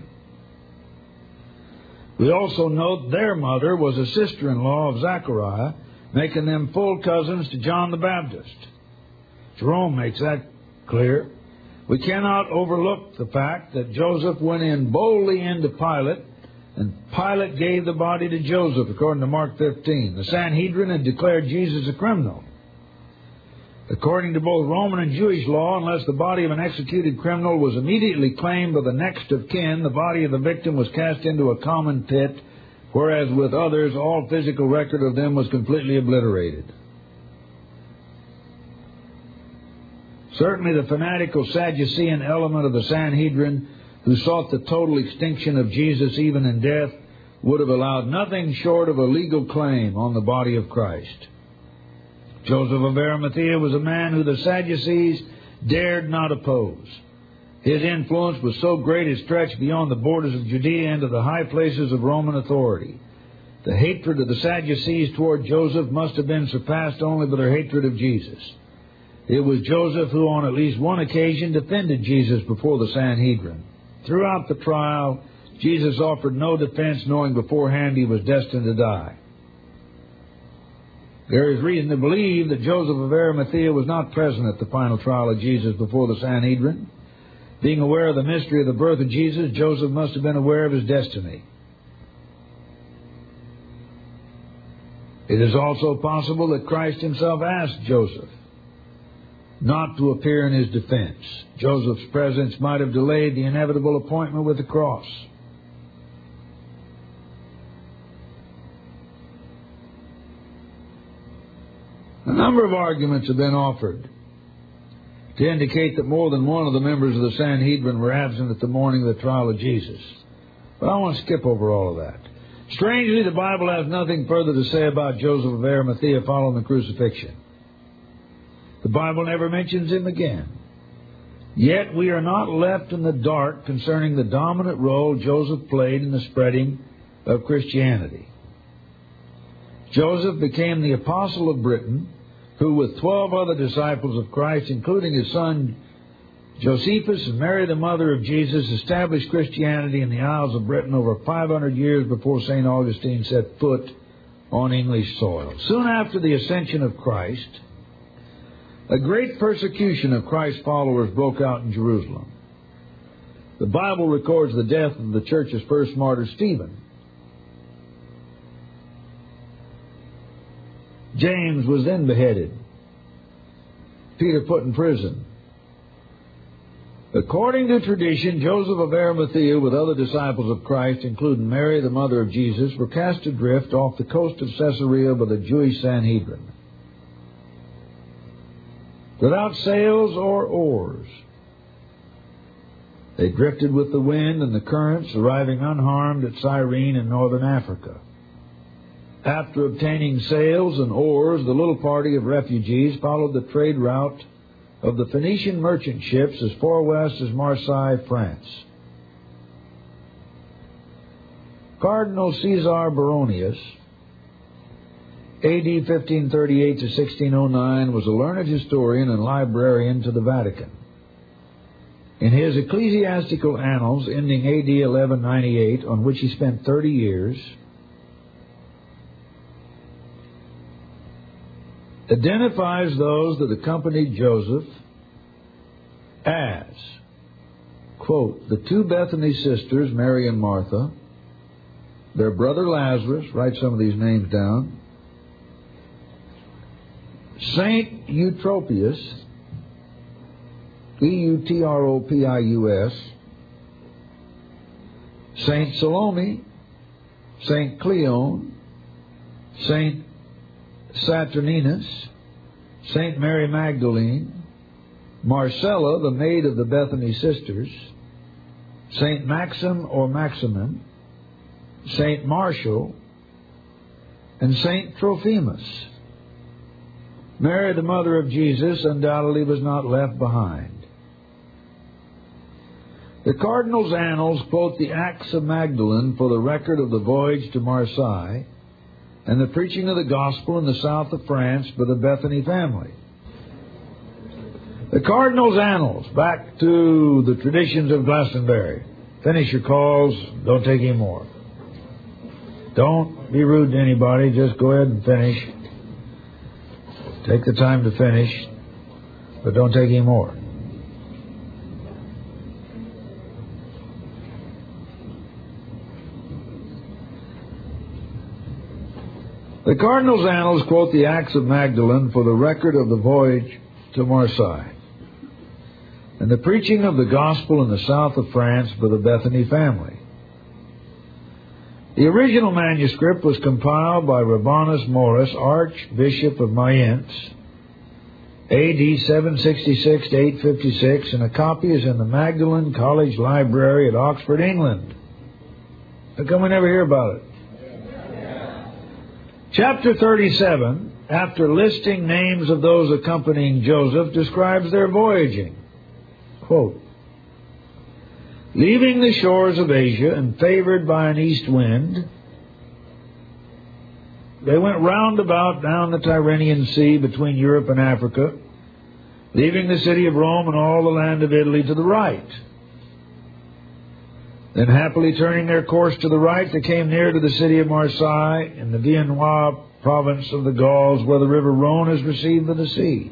We also note their mother was a sister-in-law of Zechariah, making them full cousins to John the Baptist. Jerome makes that clear. We cannot overlook the fact that Joseph went in boldly into Pilate, and Pilate gave the body to Joseph, according to Mark 15. The Sanhedrin had declared Jesus a criminal. According to both Roman and Jewish law, unless the body of an executed criminal was immediately claimed by the next of kin, the body of the victim was cast into a common pit, whereas with others, all physical record of them was completely obliterated. Certainly the fanatical Sadducean element of the Sanhedrin, who sought the total extinction of Jesus even in death, would have allowed nothing short of a legal claim on the body of Christ. Joseph of Arimathea was a man who the Sadducees dared not oppose. His influence was so great it stretched beyond the borders of Judea into the high places of Roman authority. The hatred of the Sadducees toward Joseph must have been surpassed only by their hatred of Jesus. It was Joseph who on at least one occasion defended Jesus before the Sanhedrin. Throughout the trial, Jesus offered no defense, knowing beforehand he was destined to die. There is reason to believe that Joseph of Arimathea was not present at the final trial of Jesus before the Sanhedrin. Being aware of the mystery of the birth of Jesus, Joseph must have been aware of his destiny. It is also possible that Christ himself asked Joseph not to appear in his defense. Joseph's presence might have delayed the inevitable appointment with the cross. A number of arguments have been offered to indicate that more than one of the members of the Sanhedrin were absent at the morning of the trial of Jesus. But I want to skip over all of that. Strangely, the Bible has nothing further to say about Joseph of Arimathea following the crucifixion. The Bible never mentions him again. Yet we are not left in the dark concerning the dominant role Joseph played in the spreading of Christianity. Joseph became the apostle of Britain, who with 12 other disciples of Christ, including his son Josephus and Mary, the mother of Jesus, established Christianity in the Isles of Britain over 500 years before St. Augustine set foot on English soil. Soon after the ascension of Christ, a great persecution of Christ's followers broke out in Jerusalem. The Bible records the death of the church's first martyr, Stephen. James was then beheaded. Peter put in prison. According to tradition, Joseph of Arimathea with other disciples of Christ, including Mary, the mother of Jesus, were cast adrift off the coast of Caesarea by the Jewish Sanhedrin. Without sails or oars, they drifted with the wind and the currents, arriving unharmed at Cyrene in northern Africa. After obtaining sails and oars, the little party of refugees followed the trade route of the Phoenician merchant ships as far west as Marseille, France. Cardinal Caesar Baronius, A.D. 1538 to 1609, was a learned historian and librarian to the Vatican. In his ecclesiastical annals, ending A.D. 1198, on which he spent 30 years, identifies those that accompanied Joseph as, quote, the two Bethany sisters, Mary and Martha, their brother Lazarus, write some of these names down, Saint Eutropius, Eutropius, Saint Salome, Saint Cleone, Saint Saturninus, Saint Mary Magdalene, Marcella, the maid of the Bethany sisters, Saint Maxim or Maximin, Saint Martial, and Saint Trophimus. Mary, the mother of Jesus, undoubtedly was not left behind. The Cardinal's Annals quote the Acts of Magdalene for the record of the voyage to Marseille and the preaching of the gospel in the south of France by the Bethany family. The Cardinal's Annals, back to the traditions of Glastonbury. Finish your calls, don't take any more. Don't be rude to anybody, just go ahead and finish. Take the time to finish, but don't take any more. The Cardinal's Annals quote the Acts of Magdalene for the record of the voyage to Marseille, and the preaching of the gospel in the south of France by the Bethany family. The original manuscript was compiled by Rabanus Maurus, Archbishop of Mayence, A.D. 766 to 856, and a copy is in the Magdalen College Library at Oxford, England. How come we never hear about it? Chapter 37, after listing names of those accompanying Joseph, describes their voyaging. Quote, leaving the shores of Asia and favored by an east wind, they went round about down the Tyrrhenian Sea between Europe and Africa, leaving the city of Rome and all the land of Italy to the right. Then happily turning their course to the right, they came near to the city of Marseille in the Viennois province of the Gauls, where the river Rhone is received by the sea.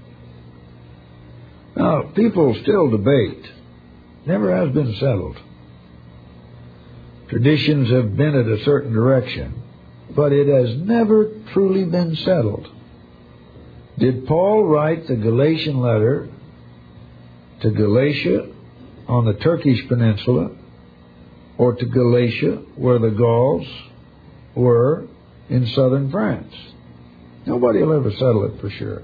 Now, people still debate. Never has been settled. Traditions have been at a certain direction, but it has never truly been settled. Did Paul write the Galatian letter to Galatia on the Turkish peninsula, or to Galatia, where the Gauls were in southern France? Nobody will ever settle it for sure.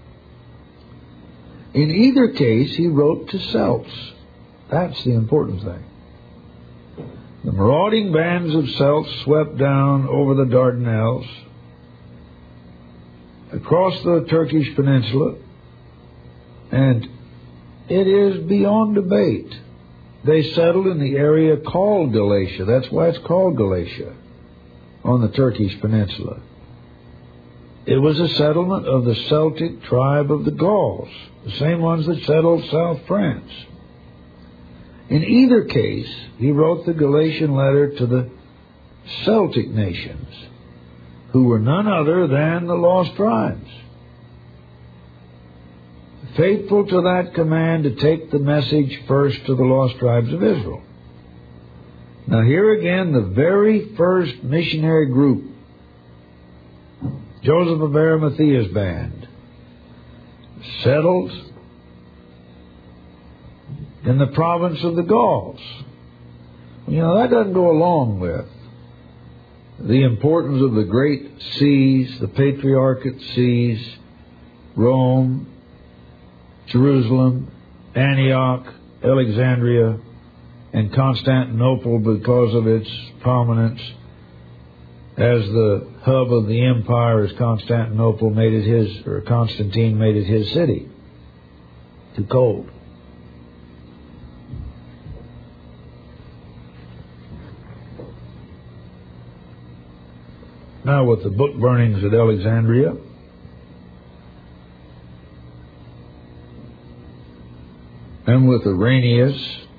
In either case, he wrote to Celts. That's the important thing. The marauding bands of Celts swept down over the Dardanelles, across the Turkish peninsula, and it is beyond debate. They settled in the area called Galatia. That's why it's called Galatia, on the Turkish peninsula. It was a settlement of the Celtic tribe of the Gauls, the same ones that settled South France. In either case, he wrote the Galatian letter to the Celtic nations, who were none other than the lost tribes, faithful to that command to take the message first to the lost tribes of Israel. Now here again, the very first missionary group, Joseph of Arimathea's band, settled in the province of the Gauls. You know, that doesn't go along with the importance of the great sees, the patriarchate sees, Rome, Jerusalem, Antioch, Alexandria, and Constantinople, because of its prominence as the hub of the empire, as Constantinople made it his, or Constantine made it his city. Too cold. Now with the book burnings at Alexandria, and with Irenaeus'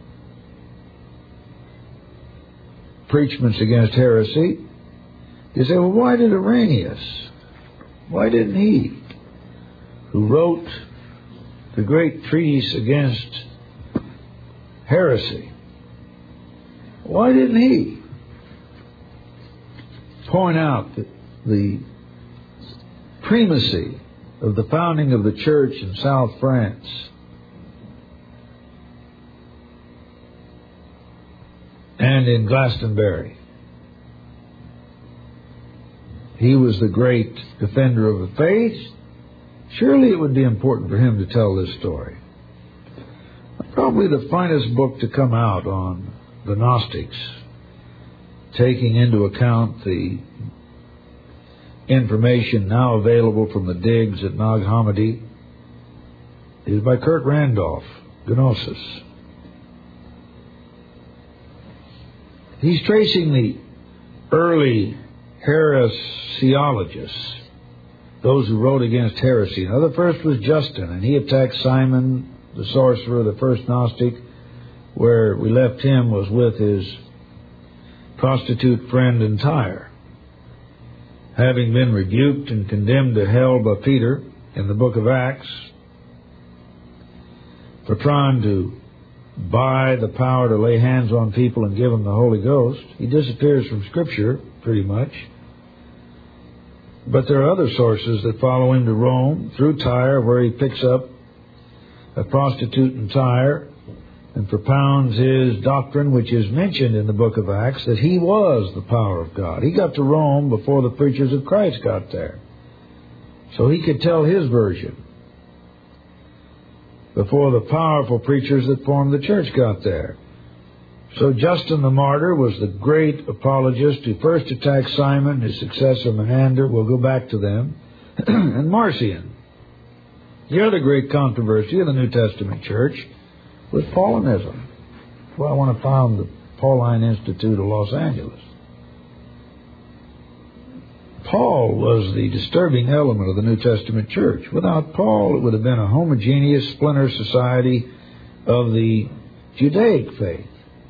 preachments against heresy, you say, well, why did Irenaeus? Why didn't he, who wrote the great treatise against heresy, why didn't he point out the primacy of the founding of the church in South France and in Glastonbury? He was the great defender of the faith. Surely it would be important for him to tell this story. Probably the finest book to come out on the Gnostics, taking into account the information now available from the digs at Nag Hammadi, is by Kurt Randolph, Gnosis. He's tracing the early heresiologists, those who wrote against heresy. Now, the first was Justin, and he attacked Simon the sorcerer, the first Gnostic. Where we left him was with his prostitute friend in Tyre, having been rebuked and condemned to hell by Peter in the book of Acts for trying to buy the power to lay hands on people and give them the Holy Ghost. He disappears from Scripture, pretty much. But there are other sources that follow him to Rome through Tyre, where he picks up a prostitute in Tyre and propounds his doctrine, which is mentioned in the book of Acts, that he was the power of God. He got to Rome before the preachers of Christ got there. So he could tell his version before the powerful preachers that formed the church got there. So Justin the martyr was the great apologist who first attacked Simon, his successor Menander. We'll go back to them. And Marcion. The other great controversy of the New Testament church was Paulinism. Well, I want to found the Pauline Institute of Los Angeles. Paul was the disturbing element of the New Testament church. Without Paul, it would have been a homogeneous splinter society of the Judaic faith.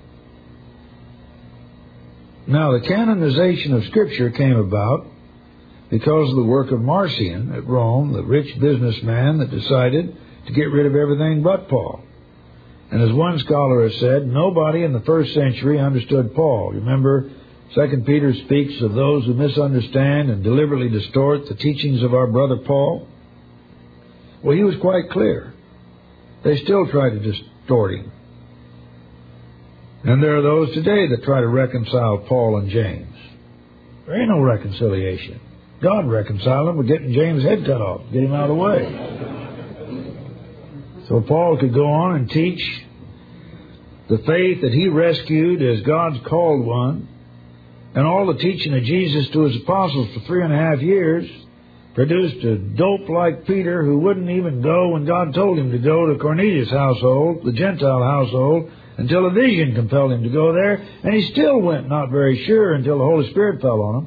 Now, the canonization of Scripture came about because of the work of Marcion at Rome, the rich businessman that decided to get rid of everything but Paul. And as one scholar has said, nobody in the first century understood Paul. Remember, 2 Peter speaks of those who misunderstand and deliberately distort the teachings of our brother Paul. Well, he was quite clear. They still try to distort him. And there are those today that try to reconcile Paul and James. There ain't no reconciliation. God reconciled them with getting James' head cut off, get him out of the way. So Paul could go on and teach the faith that he rescued as God's called one, and all the teaching of Jesus to his apostles for 3.5 years produced a dope like Peter who wouldn't even go when God told him to go to Cornelius' household, the Gentile household, until a vision compelled him to go there, and he still went not very sure until the Holy Spirit fell on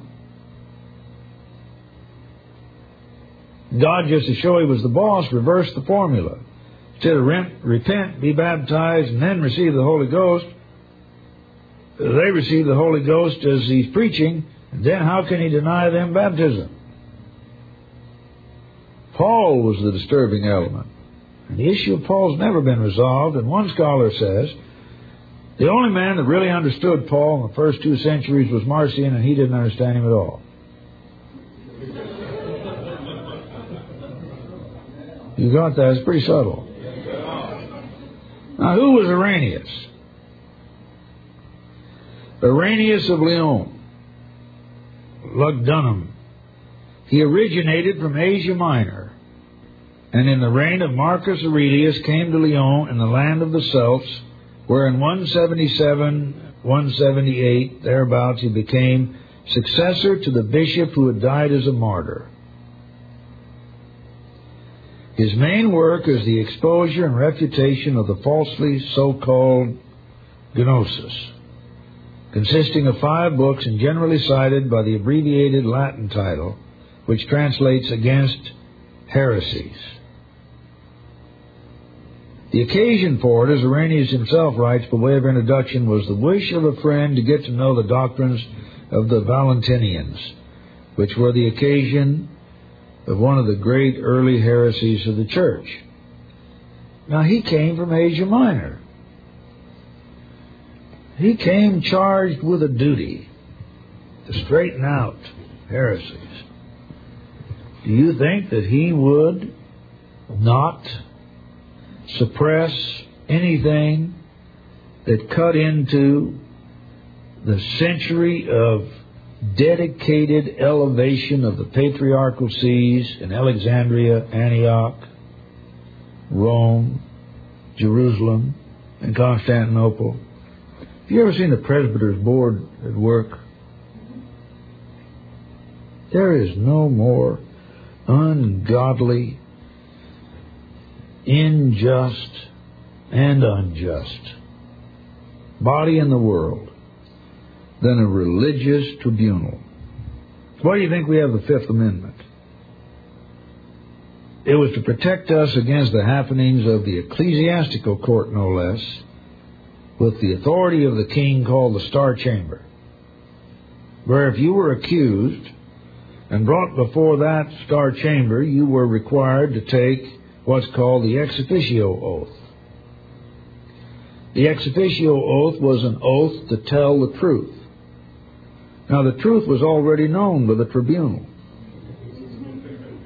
him. God, just to show he was the boss, reversed the formula. Instead of repent, be baptized, and then receive the Holy Ghost, they receive the Holy Ghost as he's preaching, and then how can he deny them baptism? Paul was the disturbing element. And the issue of Paul's never been resolved, and one scholar says the only man that really understood Paul in the first 2 centuries was Marcion, and he didn't understand him at all. You got that? It's pretty subtle. Now, who was Irenaeus? Irenaeus of Lyon, Lugdunum. He originated from Asia Minor, and in the reign of Marcus Aurelius came to Lyon in the land of the Celts, where in 177, 178, thereabouts, he became successor to the bishop who had died as a martyr. His main work is the exposure and refutation of the falsely so-called Gnosis, consisting of 5 books and generally cited by the abbreviated Latin title, which translates Against Heresies. The occasion for it, as Irenaeus himself writes by way of introduction, was the wish of a friend to get to know the doctrines of the Valentinians, which were the occasion of one of the great early heresies of the church. Now, he came from Asia Minor. He came charged with a duty to straighten out heresies. Do you think that he would not suppress anything that cut into the century of dedicated elevation of the patriarchal sees in Alexandria, Antioch, Rome, Jerusalem, and Constantinople? Have you ever seen the presbyter's board at work? There is no more ungodly, unjust, and unjust body in the world than a religious tribunal. Why do you think we have the Fifth Amendment? It was to protect us against the happenings of the ecclesiastical court, no less, with the authority of the king called the Star Chamber, where if you were accused and brought before that Star Chamber, you were required to take what's called the ex officio oath. The ex officio oath was an oath to tell the truth. Now, the truth was already known by the tribunal.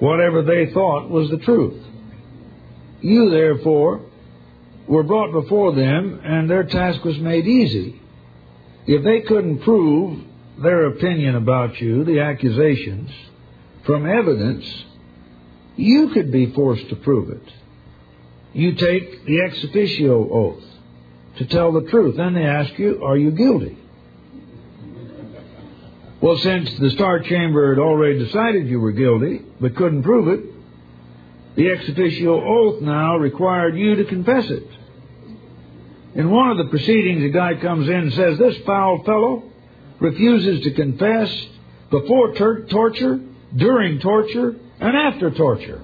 whatever they thought was the truth. You, therefore, were brought before them, and their task was made easy. If they couldn't prove their opinion about you, the accusations, from evidence, you could be forced to prove it. You take the ex officio oath to tell the truth. Then they ask you, are you guilty? Well, since the Star Chamber had already decided you were guilty, but couldn't prove it, the ex officio oath now required you to confess it. In one of the proceedings, a guy comes in and says, this foul fellow refuses to confess before torture, during torture, and after torture.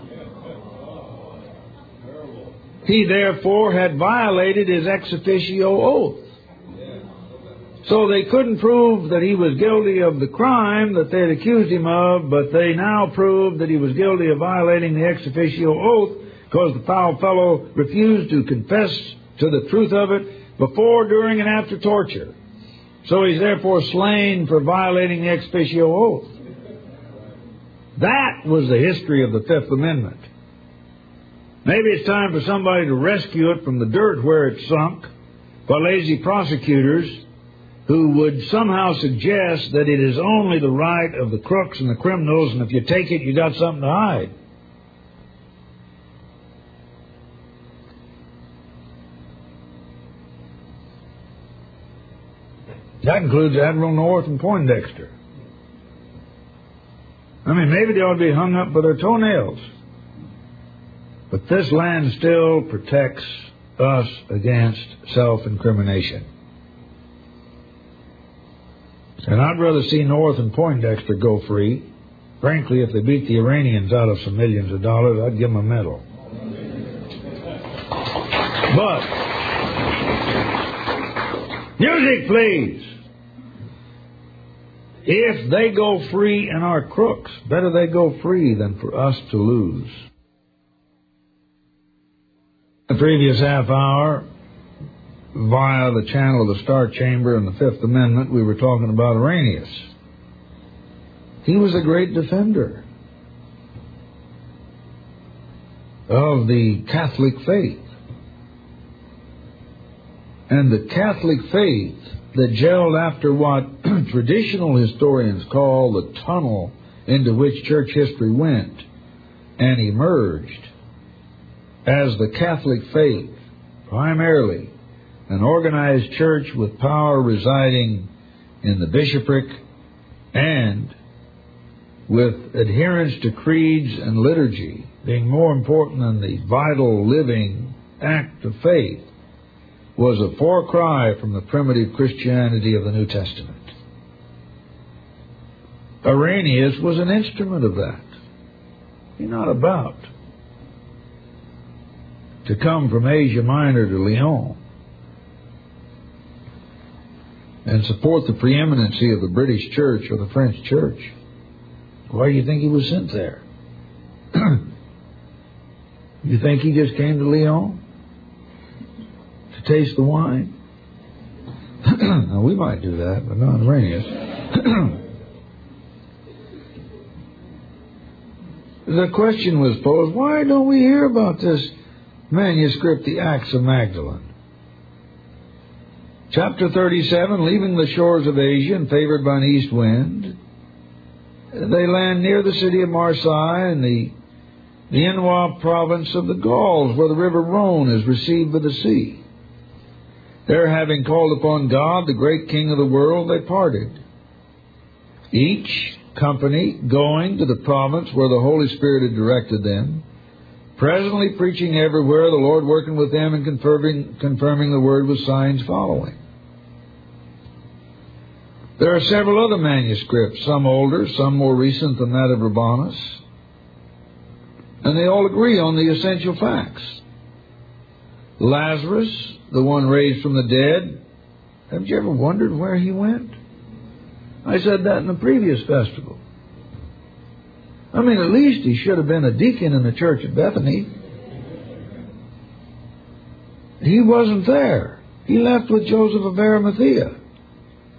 He therefore had violated his ex officio oath. So they couldn't prove that he was guilty of the crime that they had accused him of, but they now proved that he was guilty of violating the ex officio oath because the foul fellow refused to confess to the truth of it before, during, and after torture. So he's therefore slain for violating the ex officio oath. That was the history of the Fifth Amendment. Maybe it's time for somebody to rescue it from the dirt where it's sunk by lazy prosecutors who would somehow suggest that it is only the right of the crooks and the criminals, and if you take it, you got something to hide. That includes Admiral North and Poindexter. I mean, maybe they ought to be hung up by their toenails. But this land still protects us against self-incrimination. And I'd rather see North and Poindexter go free. Frankly, if they beat the Iranians out of some millions of dollars, I'd give them a medal. But, music, please! If they go free and are crooks, better they go free than for us to lose. The previous half hour, via the channel of the Star Chamber and the Fifth Amendment, we were talking about Irenaeus. He was a great defender of the Catholic faith. And the Catholic faith that gelled after what traditional historians call the tunnel into which church history went and emerged as the Catholic faith, primarily an organized church with power residing in the bishopric and with adherence to creeds and liturgy being more important than the vital living act of faith, was a far cry from the primitive Christianity of the New Testament. Irenaeus was an instrument of that. He's not about to come from Asia Minor to Lyon and support the preeminency of the British Church or the French Church. Why do you think he was sent there? You think he just came to Lyon to taste the wine? Now, we might do that, but not Irenaeus. The question was posed, why don't we hear about this manuscript, the Acts of Magdalene? Chapter 37, leaving the shores of Asia and favored by an east wind, they land near the city of Marseille in the Genoa province of the Gauls, where the river Rhone is received by the sea. There, having called upon God, the great King of the world, they parted, each company going to the province where the Holy Spirit had directed them, presently preaching everywhere, the Lord working with them and confirming the word with signs following. There are several other manuscripts, some older, some more recent than that of Rabanus, and they all agree on the essential facts. Lazarus, the one raised from the dead, haven't you ever wondered where he went? I said that in the previous festival. I mean, at least he should have been a deacon in the church at Bethany. He wasn't there. He left with Joseph of Arimathea.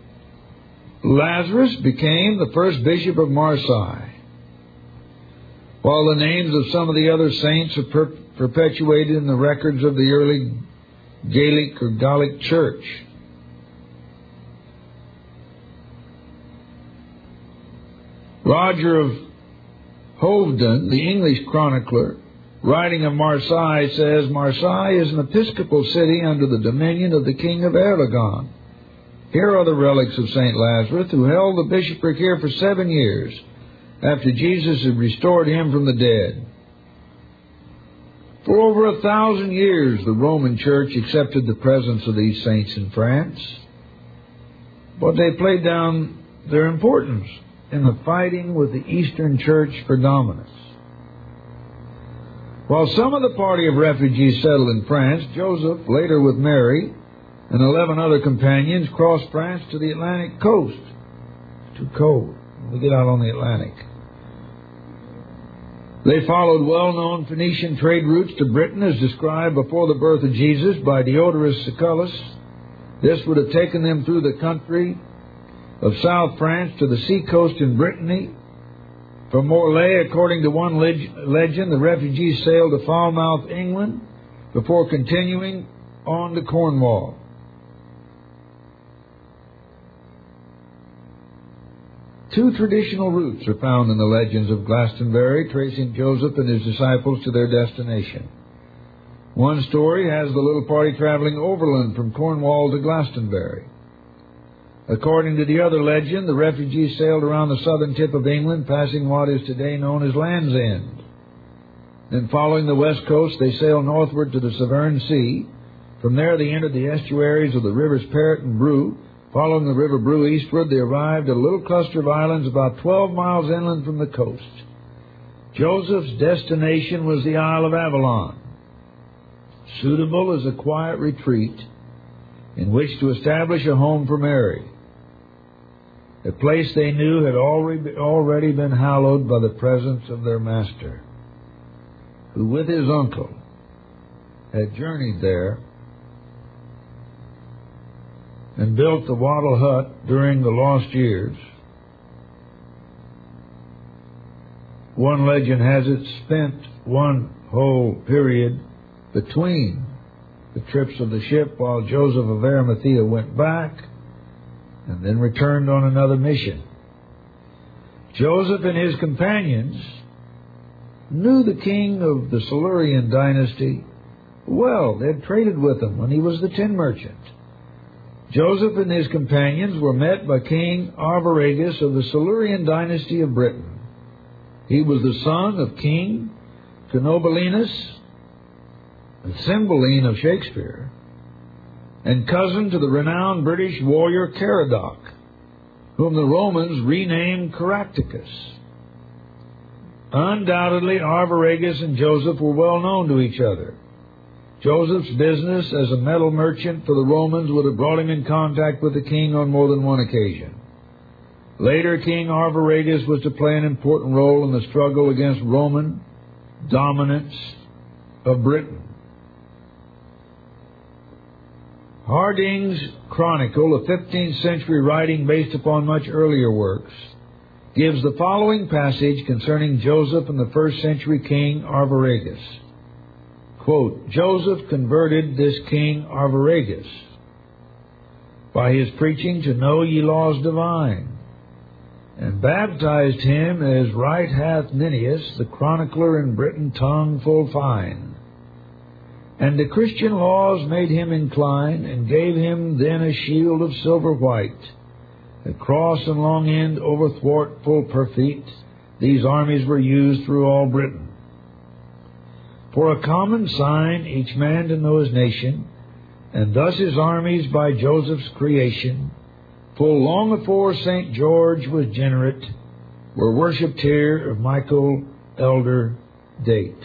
Lazarus became the first bishop of Marseille. while the names of some of the other saints are perpetuated in the records of the early Gaelic or Gallic Church. Roger of Hoveden, the English chronicler, writing of Marseille, says, Marseille is an episcopal city under the dominion of the King of Aragon. Here are the relics of St. Lazarus, who held the bishopric here for 7 years, after Jesus had restored him from the dead. For over 1,000 years, the Roman Church accepted the presence of these saints in France, but they played down their importance in the fighting with the Eastern Church for dominance. While some of the party of refugees settled in France, Joseph, later with Mary and 11 other companions, crossed France to the Atlantic coast. Too cold. We get out on the Atlantic. They followed well-known Phoenician trade routes to Britain as described before the birth of Jesus by Diodorus Siculus. This would have taken them through the country of South France to the seacoast in Brittany. From Morlaix, according to one legend, the refugees sailed to Falmouth, England, before continuing on to Cornwall. Two traditional routes are found in the legends of Glastonbury, tracing Joseph and his disciples to their destination. One story has the little party traveling overland from Cornwall to Glastonbury. According to the other legend, the refugees sailed around the southern tip of England, passing what is today known as Land's End. Then, following the west coast, they sailed northward to the Severn Sea. From there, they entered the estuaries of the rivers Parrett and Brue. Following the River Brue eastward, they arrived at a little cluster of islands about 12 miles inland from the coast. Joseph's destination was the Isle of Avalon, suitable as a quiet retreat in which to establish a home for Mary, a place they knew had already been hallowed by the presence of their master, who with his uncle had journeyed there and built the wattle hut during the lost years. One legend has it spent one whole period between the trips of the ship while Joseph of Arimathea went back and then returned on another mission. Joseph and his companions knew the king of the Silurian dynasty well. They had traded with him when he was the tin merchant. Joseph and his companions were met by King Arviragus of the Silurian dynasty of Britain. He was the son of King Cunobelinus, the Cymbeline of Shakespeare, and cousin to the renowned British warrior Caradoc, whom the Romans renamed Caractacus. Undoubtedly, Arviragus and Joseph were well known to each other. Joseph's business as a metal merchant for the Romans would have brought him in contact with the king on more than one occasion. Later, King Arviragus was to play an important role in the struggle against Roman dominance of Britain. Harding's Chronicle, a 15th century writing based upon much earlier works, gives the following passage concerning Joseph and the first century king Arviragus. Quote, Joseph converted this king Arviragus by his preaching to know ye laws divine, and baptized him as right hath Ninius, the chronicler in Britain tongue full fine. And the Christian laws made him incline, and gave him then a shield of silver white, a cross and long end overthwart full perfect. These armies were used through all Britain. For a common sign, each man to know his nation, and thus his armies by Joseph's creation, full long afore St. George was generate, were worshipped here of Michael elder date.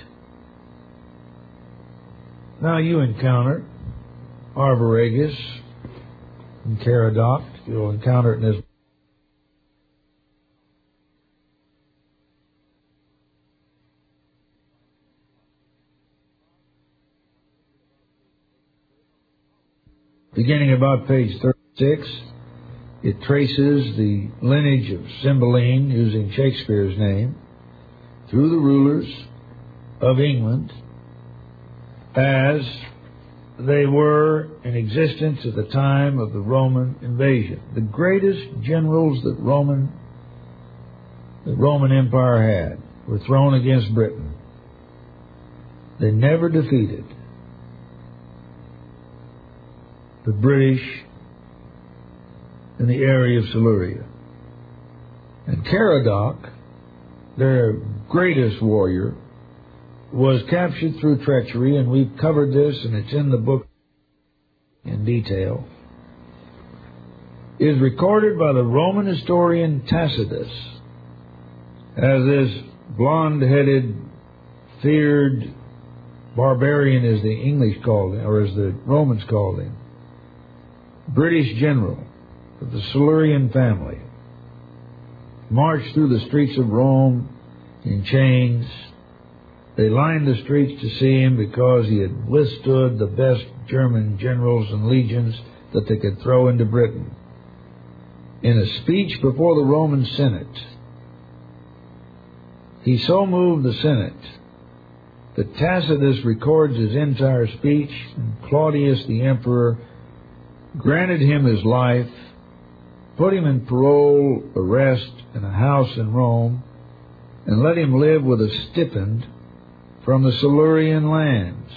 Now you encounter Arviragus and Caradoc. You'll encounter it in this. Beginning about page 36, it traces the lineage of Cymbeline, using Shakespeare's name, through the rulers of England as they were in existence at the time of the Roman invasion. The greatest generals that the Roman Empire had were thrown against Britain. They never defeated the British in the area of Siluria. And Caradoc, their greatest warrior, was captured through treachery, and we've covered this, and it's in the book in detail, is recorded by the Roman historian Tacitus as this blonde-headed, feared barbarian, as the English called him, or as the Romans called him, British general of the Silurian family, marched through the streets of Rome in chains. They lined the streets to see him because he had withstood the best German generals and legions that they could throw into Britain. In a speech before the Roman Senate, he so moved the Senate that Tacitus records his entire speech, and Claudius the emperor granted him his life, put him in parole arrest in a house in Rome, and let him live with a stipend from the Silurian lands.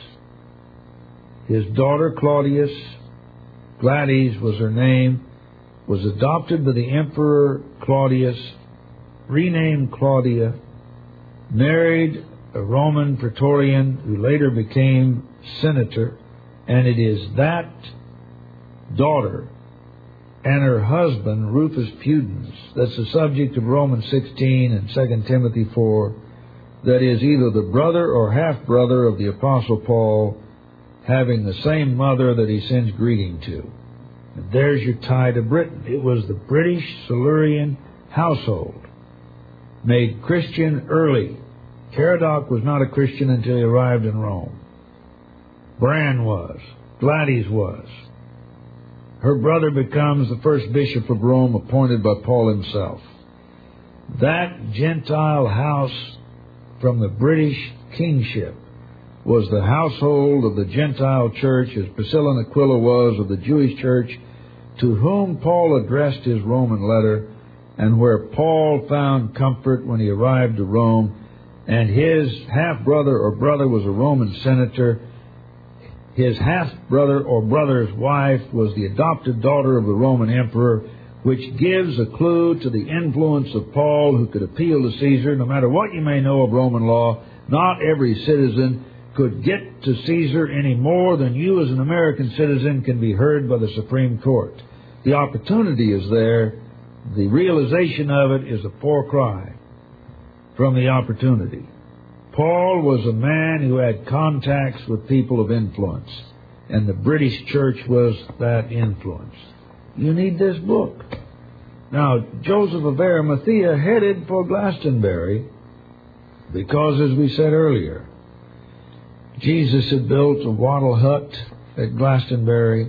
His daughter Claudius, Gladys was her name, was adopted by the Emperor Claudius, renamed Claudia, married a Roman Praetorian who later became senator, and it is that daughter and her husband, Rufus Pudens, that's the subject of Romans 16 and 2 Timothy 4, that is either the brother or half-brother of the Apostle Paul, having the same mother that he sends greeting to. And there's your tie to Britain. It was the British Silurian household, made Christian early. Caradoc was not a Christian until he arrived in Rome. Bran was. Gladys was. Her brother becomes the first bishop of Rome, appointed by Paul himself. That Gentile house from the British kingship was the household of the Gentile church, as Priscilla and Aquila was of the Jewish church, to whom Paul addressed his Roman letter, and where Paul found comfort when he arrived to Rome. And his half-brother or brother was a Roman senator. His half-brother or brother's wife was the adopted daughter of the Roman emperor, which gives a clue to the influence of Paul, who could appeal to Caesar. No matter what you may know of Roman law, not every citizen could get to Caesar any more than you as an American citizen can be heard by the Supreme Court. The opportunity is there. The realization of it is a far cry from the opportunity. Paul was a man who had contacts with people of influence, and the British church was that influence. You need this book. Now, Joseph of Arimathea headed for Glastonbury because, as we said earlier, Jesus had built a wattle hut at Glastonbury.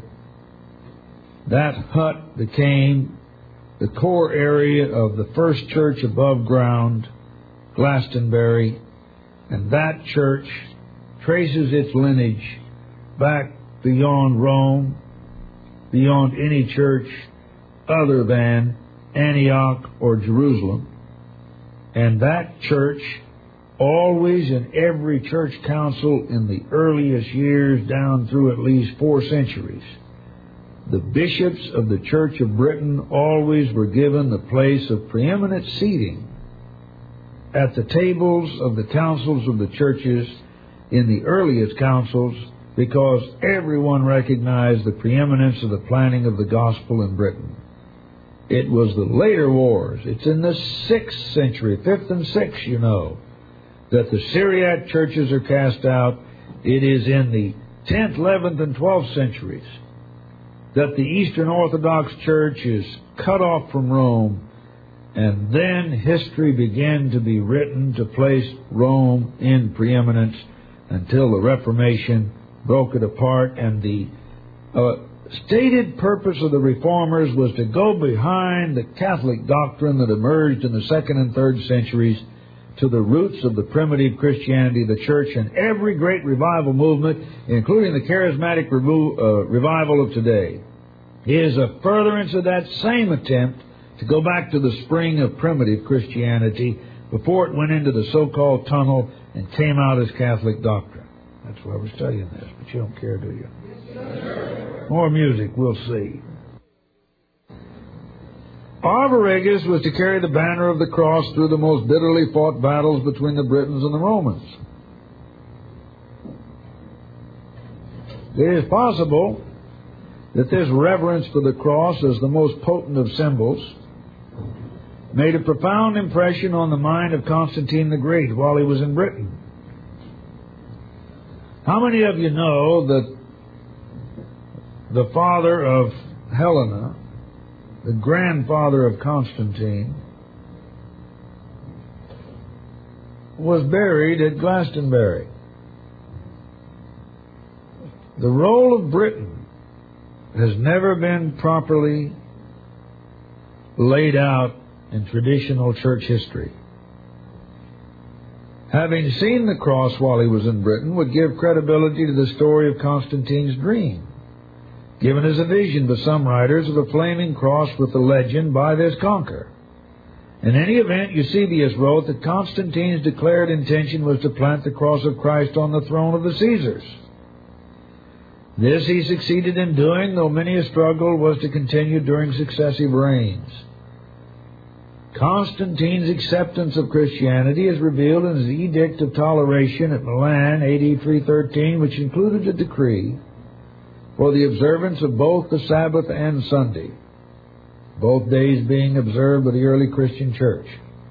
That hut became the core area of the first church above ground, Glastonbury, and that church traces its lineage back beyond Rome, beyond any church other than Antioch or Jerusalem. And that church, always in every church council in the earliest years down through at least 4 centuries, the bishops of the Church of Britain always were given the place of preeminent seating at the tables of the councils of the churches in the earliest councils, because everyone recognized the preeminence of the planting of the gospel in Britain. It was the later wars. It's in the 6th century, 5th and 6th, you know, that the Syriac churches are cast out. It is in the 10th, 11th, and 12th centuries that the Eastern Orthodox Church is cut off from Rome, and then history began to be written to place Rome in preeminence until the Reformation broke it apart. And the stated purpose of the Reformers was to go behind the Catholic doctrine that emerged in the 2nd and 3rd centuries to the roots of the primitive Christianity of the church and every great revival movement, including the charismatic revival of today, is a furtherance of that same attempt to go back to the spring of primitive Christianity before it went into the so-called tunnel and came out as Catholic doctrine. That's why we're studying this, but you don't care, do you? More music, we'll see. Arviragus was to carry the banner of the cross through the most bitterly fought battles between the Britons and the Romans. It is possible that this reverence for the cross as the most potent of symbols made a profound impression on the mind of Constantine the Great while he was in Britain. How many of you know that the father of Helena, the grandfather of Constantine, was buried at Glastonbury? The role of Britain has never been properly laid out in traditional church history. Having seen the cross while he was in Britain would give credibility to the story of Constantine's dream, given as a vision by some writers of a flaming cross with the legend, "By this conquer." In any event, Eusebius wrote that Constantine's declared intention was to plant the cross of Christ on the throne of the Caesars. This he succeeded in doing, though many a struggle was to continue during successive reigns. Constantine's acceptance of Christianity is revealed in his Edict of Toleration at Milan, AD 313, which included a decree for the observance of both the Sabbath and Sunday, both days being observed by the early Christian church.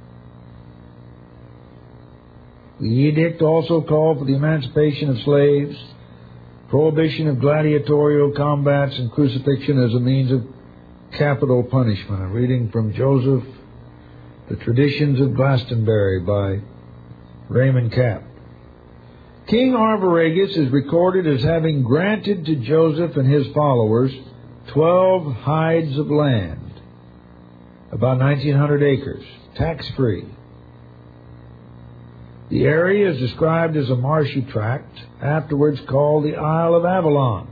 The edict also called for the emancipation of slaves, prohibition of gladiatorial combats, and crucifixion as a means of capital punishment. I'm reading from Joseph, The Traditions of Glastonbury by Raymond Capp. King Arviragus is recorded as having granted to Joseph and his followers 12 hides of land, about 1,900 acres, tax-free. The area is described as a marshy tract, afterwards called the Isle of Avalon.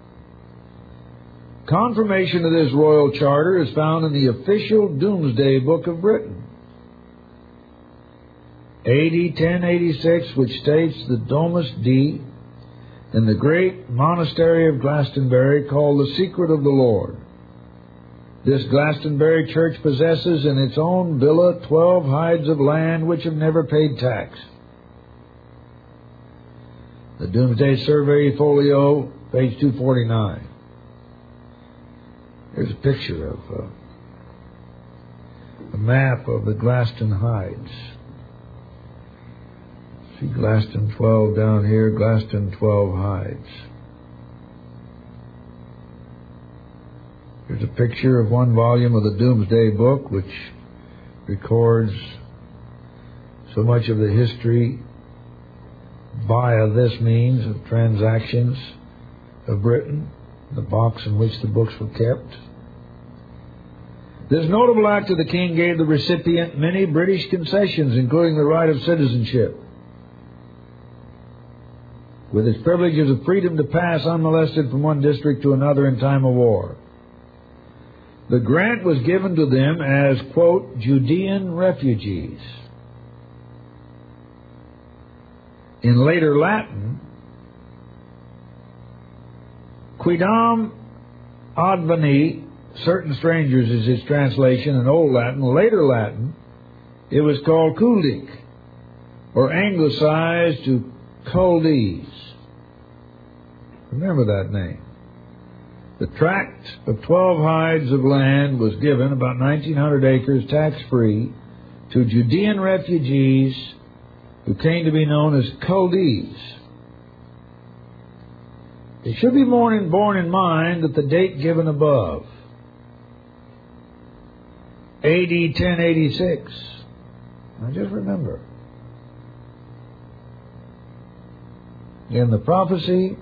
Confirmation of this royal charter is found in the official Domesday Book of Britain, AD 1086, which states the Domus Dei in the great monastery of Glastonbury, called the Secret of the Lord. This Glastonbury church possesses in its own villa 12 hides of land which have never paid tax. The Domesday Survey Folio, page 249. Here's a picture of a map of the Glaston hides. See Glaston 12 down here, Glaston 12 hides. Here's a picture of one volume of the Domesday Book, which records so much of the history via this means of transactions of Britain, the box in which the books were kept. This notable act of the king gave the recipient many British concessions, including the right of citizenship, with its privileges of freedom to pass unmolested from one district to another in time of war. The grant was given to them as, quote, Judean refugees. In later Latin, quidam adveni, certain strangers is its translation in Old Latin. Later Latin, it was called Kuldik, or anglicized to Chaldees. Remember that name. The tract of 12 hides of land was given, about 1,900 acres, tax-free, to Judean refugees who came to be known as Chaldees. It should be borne in mind that the date given above, AD 1086, now just remember, in the prophecy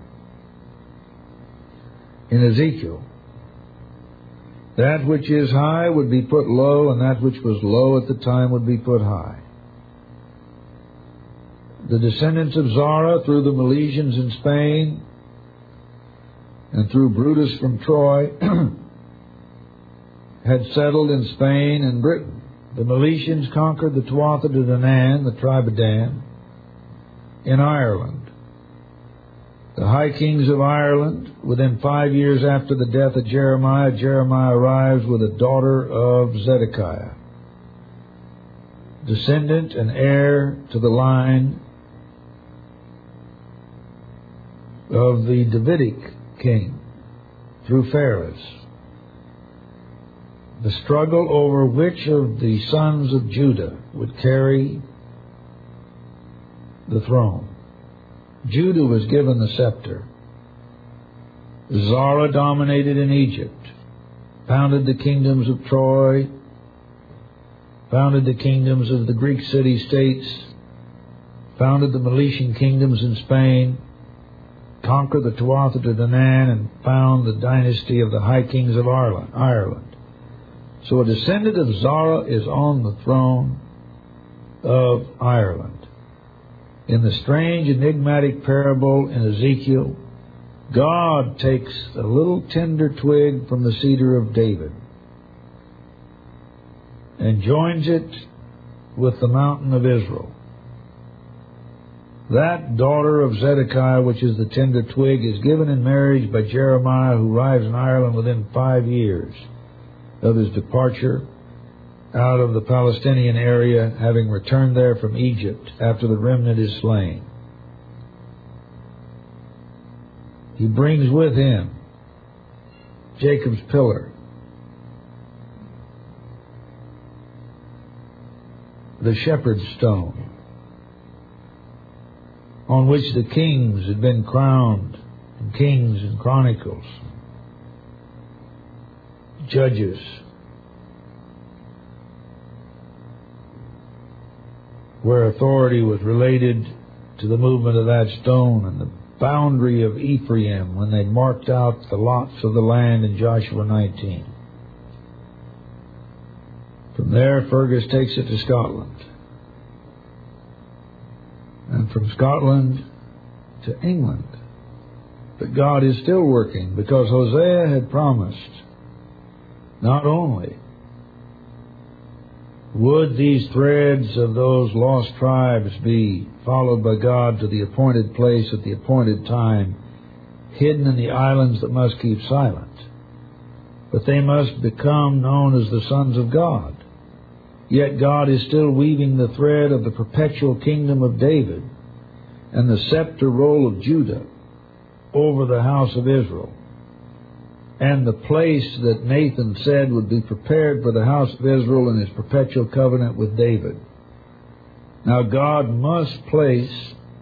in Ezekiel, that which is high would be put low, and that which was low at the time would be put high. The descendants of Zara through the Milesians in Spain and through Brutus from Troy had settled in Spain and Britain. The Milesians conquered the Tuatha De Danann, the tribe of Dan, in Ireland. The high kings of Ireland, within 5 years after the death of Jeremiah, Jeremiah arrives with a daughter of Zedekiah, descendant and heir to the line of the Davidic king through Phares. The struggle over which of the sons of Judah would carry the throne. Judah was given the scepter. Zara dominated in Egypt, founded the kingdoms of Troy, founded the kingdoms of the Greek city-states, founded the Milesian kingdoms in Spain, conquered the Tuatha De Danann, and found the dynasty of the high kings of Ireland. So a descendant of Zara is on the throne of Ireland. In the strange, enigmatic parable in Ezekiel, God takes a little tender twig from the cedar of David and joins it with the mountain of Israel. That daughter of Zedekiah, which is the tender twig, is given in marriage by Jeremiah, who arrives in Ireland within 5 years of his departure out of the Palestinian area, having returned there from Egypt after the remnant is slain. He brings with him Jacob's pillar, the shepherd's stone, on which the kings had been crowned, and Kings and Chronicles, Judges, where authority was related to the movement of that stone, and the boundary of Ephraim when they marked out the lots of the land in Joshua 19. From there, Fergus takes it to Scotland. And from Scotland to England. But God is still working, because Hosea had promised not only would these threads of those lost tribes be followed by God to the appointed place at the appointed time, hidden in the islands that must keep silent, but they must become known as the sons of God. Yet God is still weaving the thread of the perpetual kingdom of David and the scepter roll of Judah over the house of Israel, and the place that Nathan said would be prepared for the house of Israel in his perpetual covenant with David. Now God must place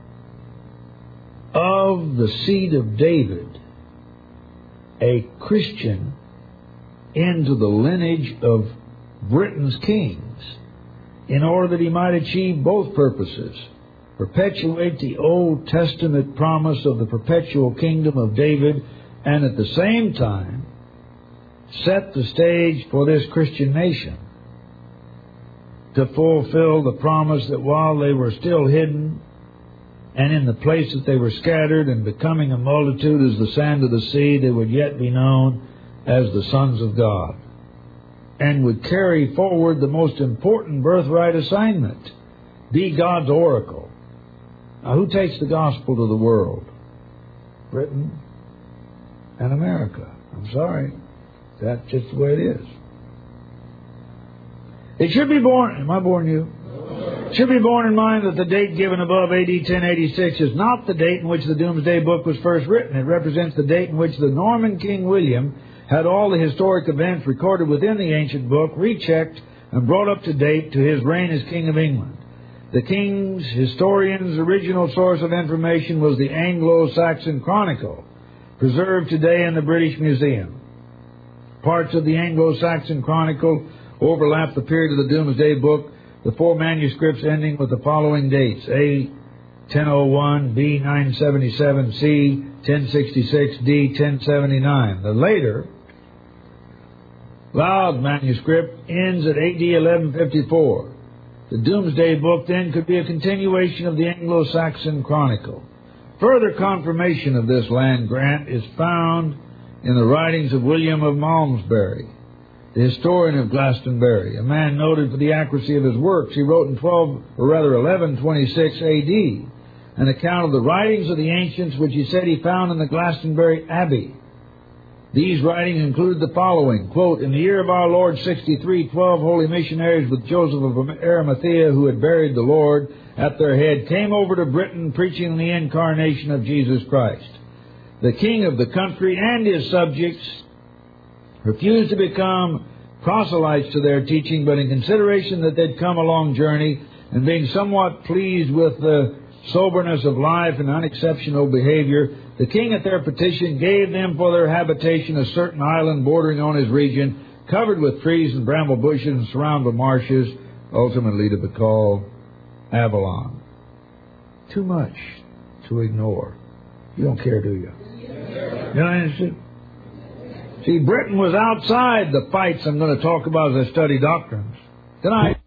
of the seed of David a Christian into the lineage of Britain's kings, in order that he might achieve both purposes: perpetuate the Old Testament promise of the perpetual kingdom of David, and at the same time set the stage for this Christian nation to fulfill the promise that while they were still hidden and in the place that they were scattered and becoming a multitude as the sand of the sea, they would yet be known as the sons of God, and would carry forward the most important birthright assignment: be God's oracle. Now, who takes the gospel to the world? Britain and America. I'm sorry. That's just the way it is. It should be borne, am I boring you? It should be borne in mind that the date given above, AD 1086, is not the date in which the Doomsday Book was first written. It represents the date in which the Norman King William had all the historic events recorded within the ancient book rechecked and brought up to date to his reign as King of England. The king's historian's original source of information was the Anglo-Saxon Chronicle, preserved today in the British Museum. Parts of the Anglo-Saxon Chronicle overlap the period of the Doomsday Book, the four manuscripts ending with the following dates: A. 1001, B. 977, C. 1066, D. 1079. The later Loud manuscript ends at AD 1154. The Doomsday Book then could be a continuation of the Anglo-Saxon Chronicle. Further confirmation of this land grant is found in the writings of William of Malmesbury, the historian of Glastonbury, a man noted for the accuracy of his works. He wrote in 1126 A.D. an account of the writings of the ancients, which he said he found in the Glastonbury Abbey. These writings include the following, quote, "In the year of our Lord 63, 12 holy missionaries with Joseph of Arimathea, who had buried the Lord at their head, came over to Britain preaching the incarnation of Jesus Christ. The king of the country and his subjects refused to become proselytes to their teaching, but in consideration that they'd come a long journey, and being somewhat pleased with the soberness of life and unexceptional behavior, the king at their petition gave them for their habitation a certain island bordering on his region, covered with trees and bramble bushes and surrounded with marshes, ultimately to be called Avalon." Too much to ignore. You don't care, do you? You know, see, Britain was outside the fights I'm going to talk about as I study doctrines. Good night.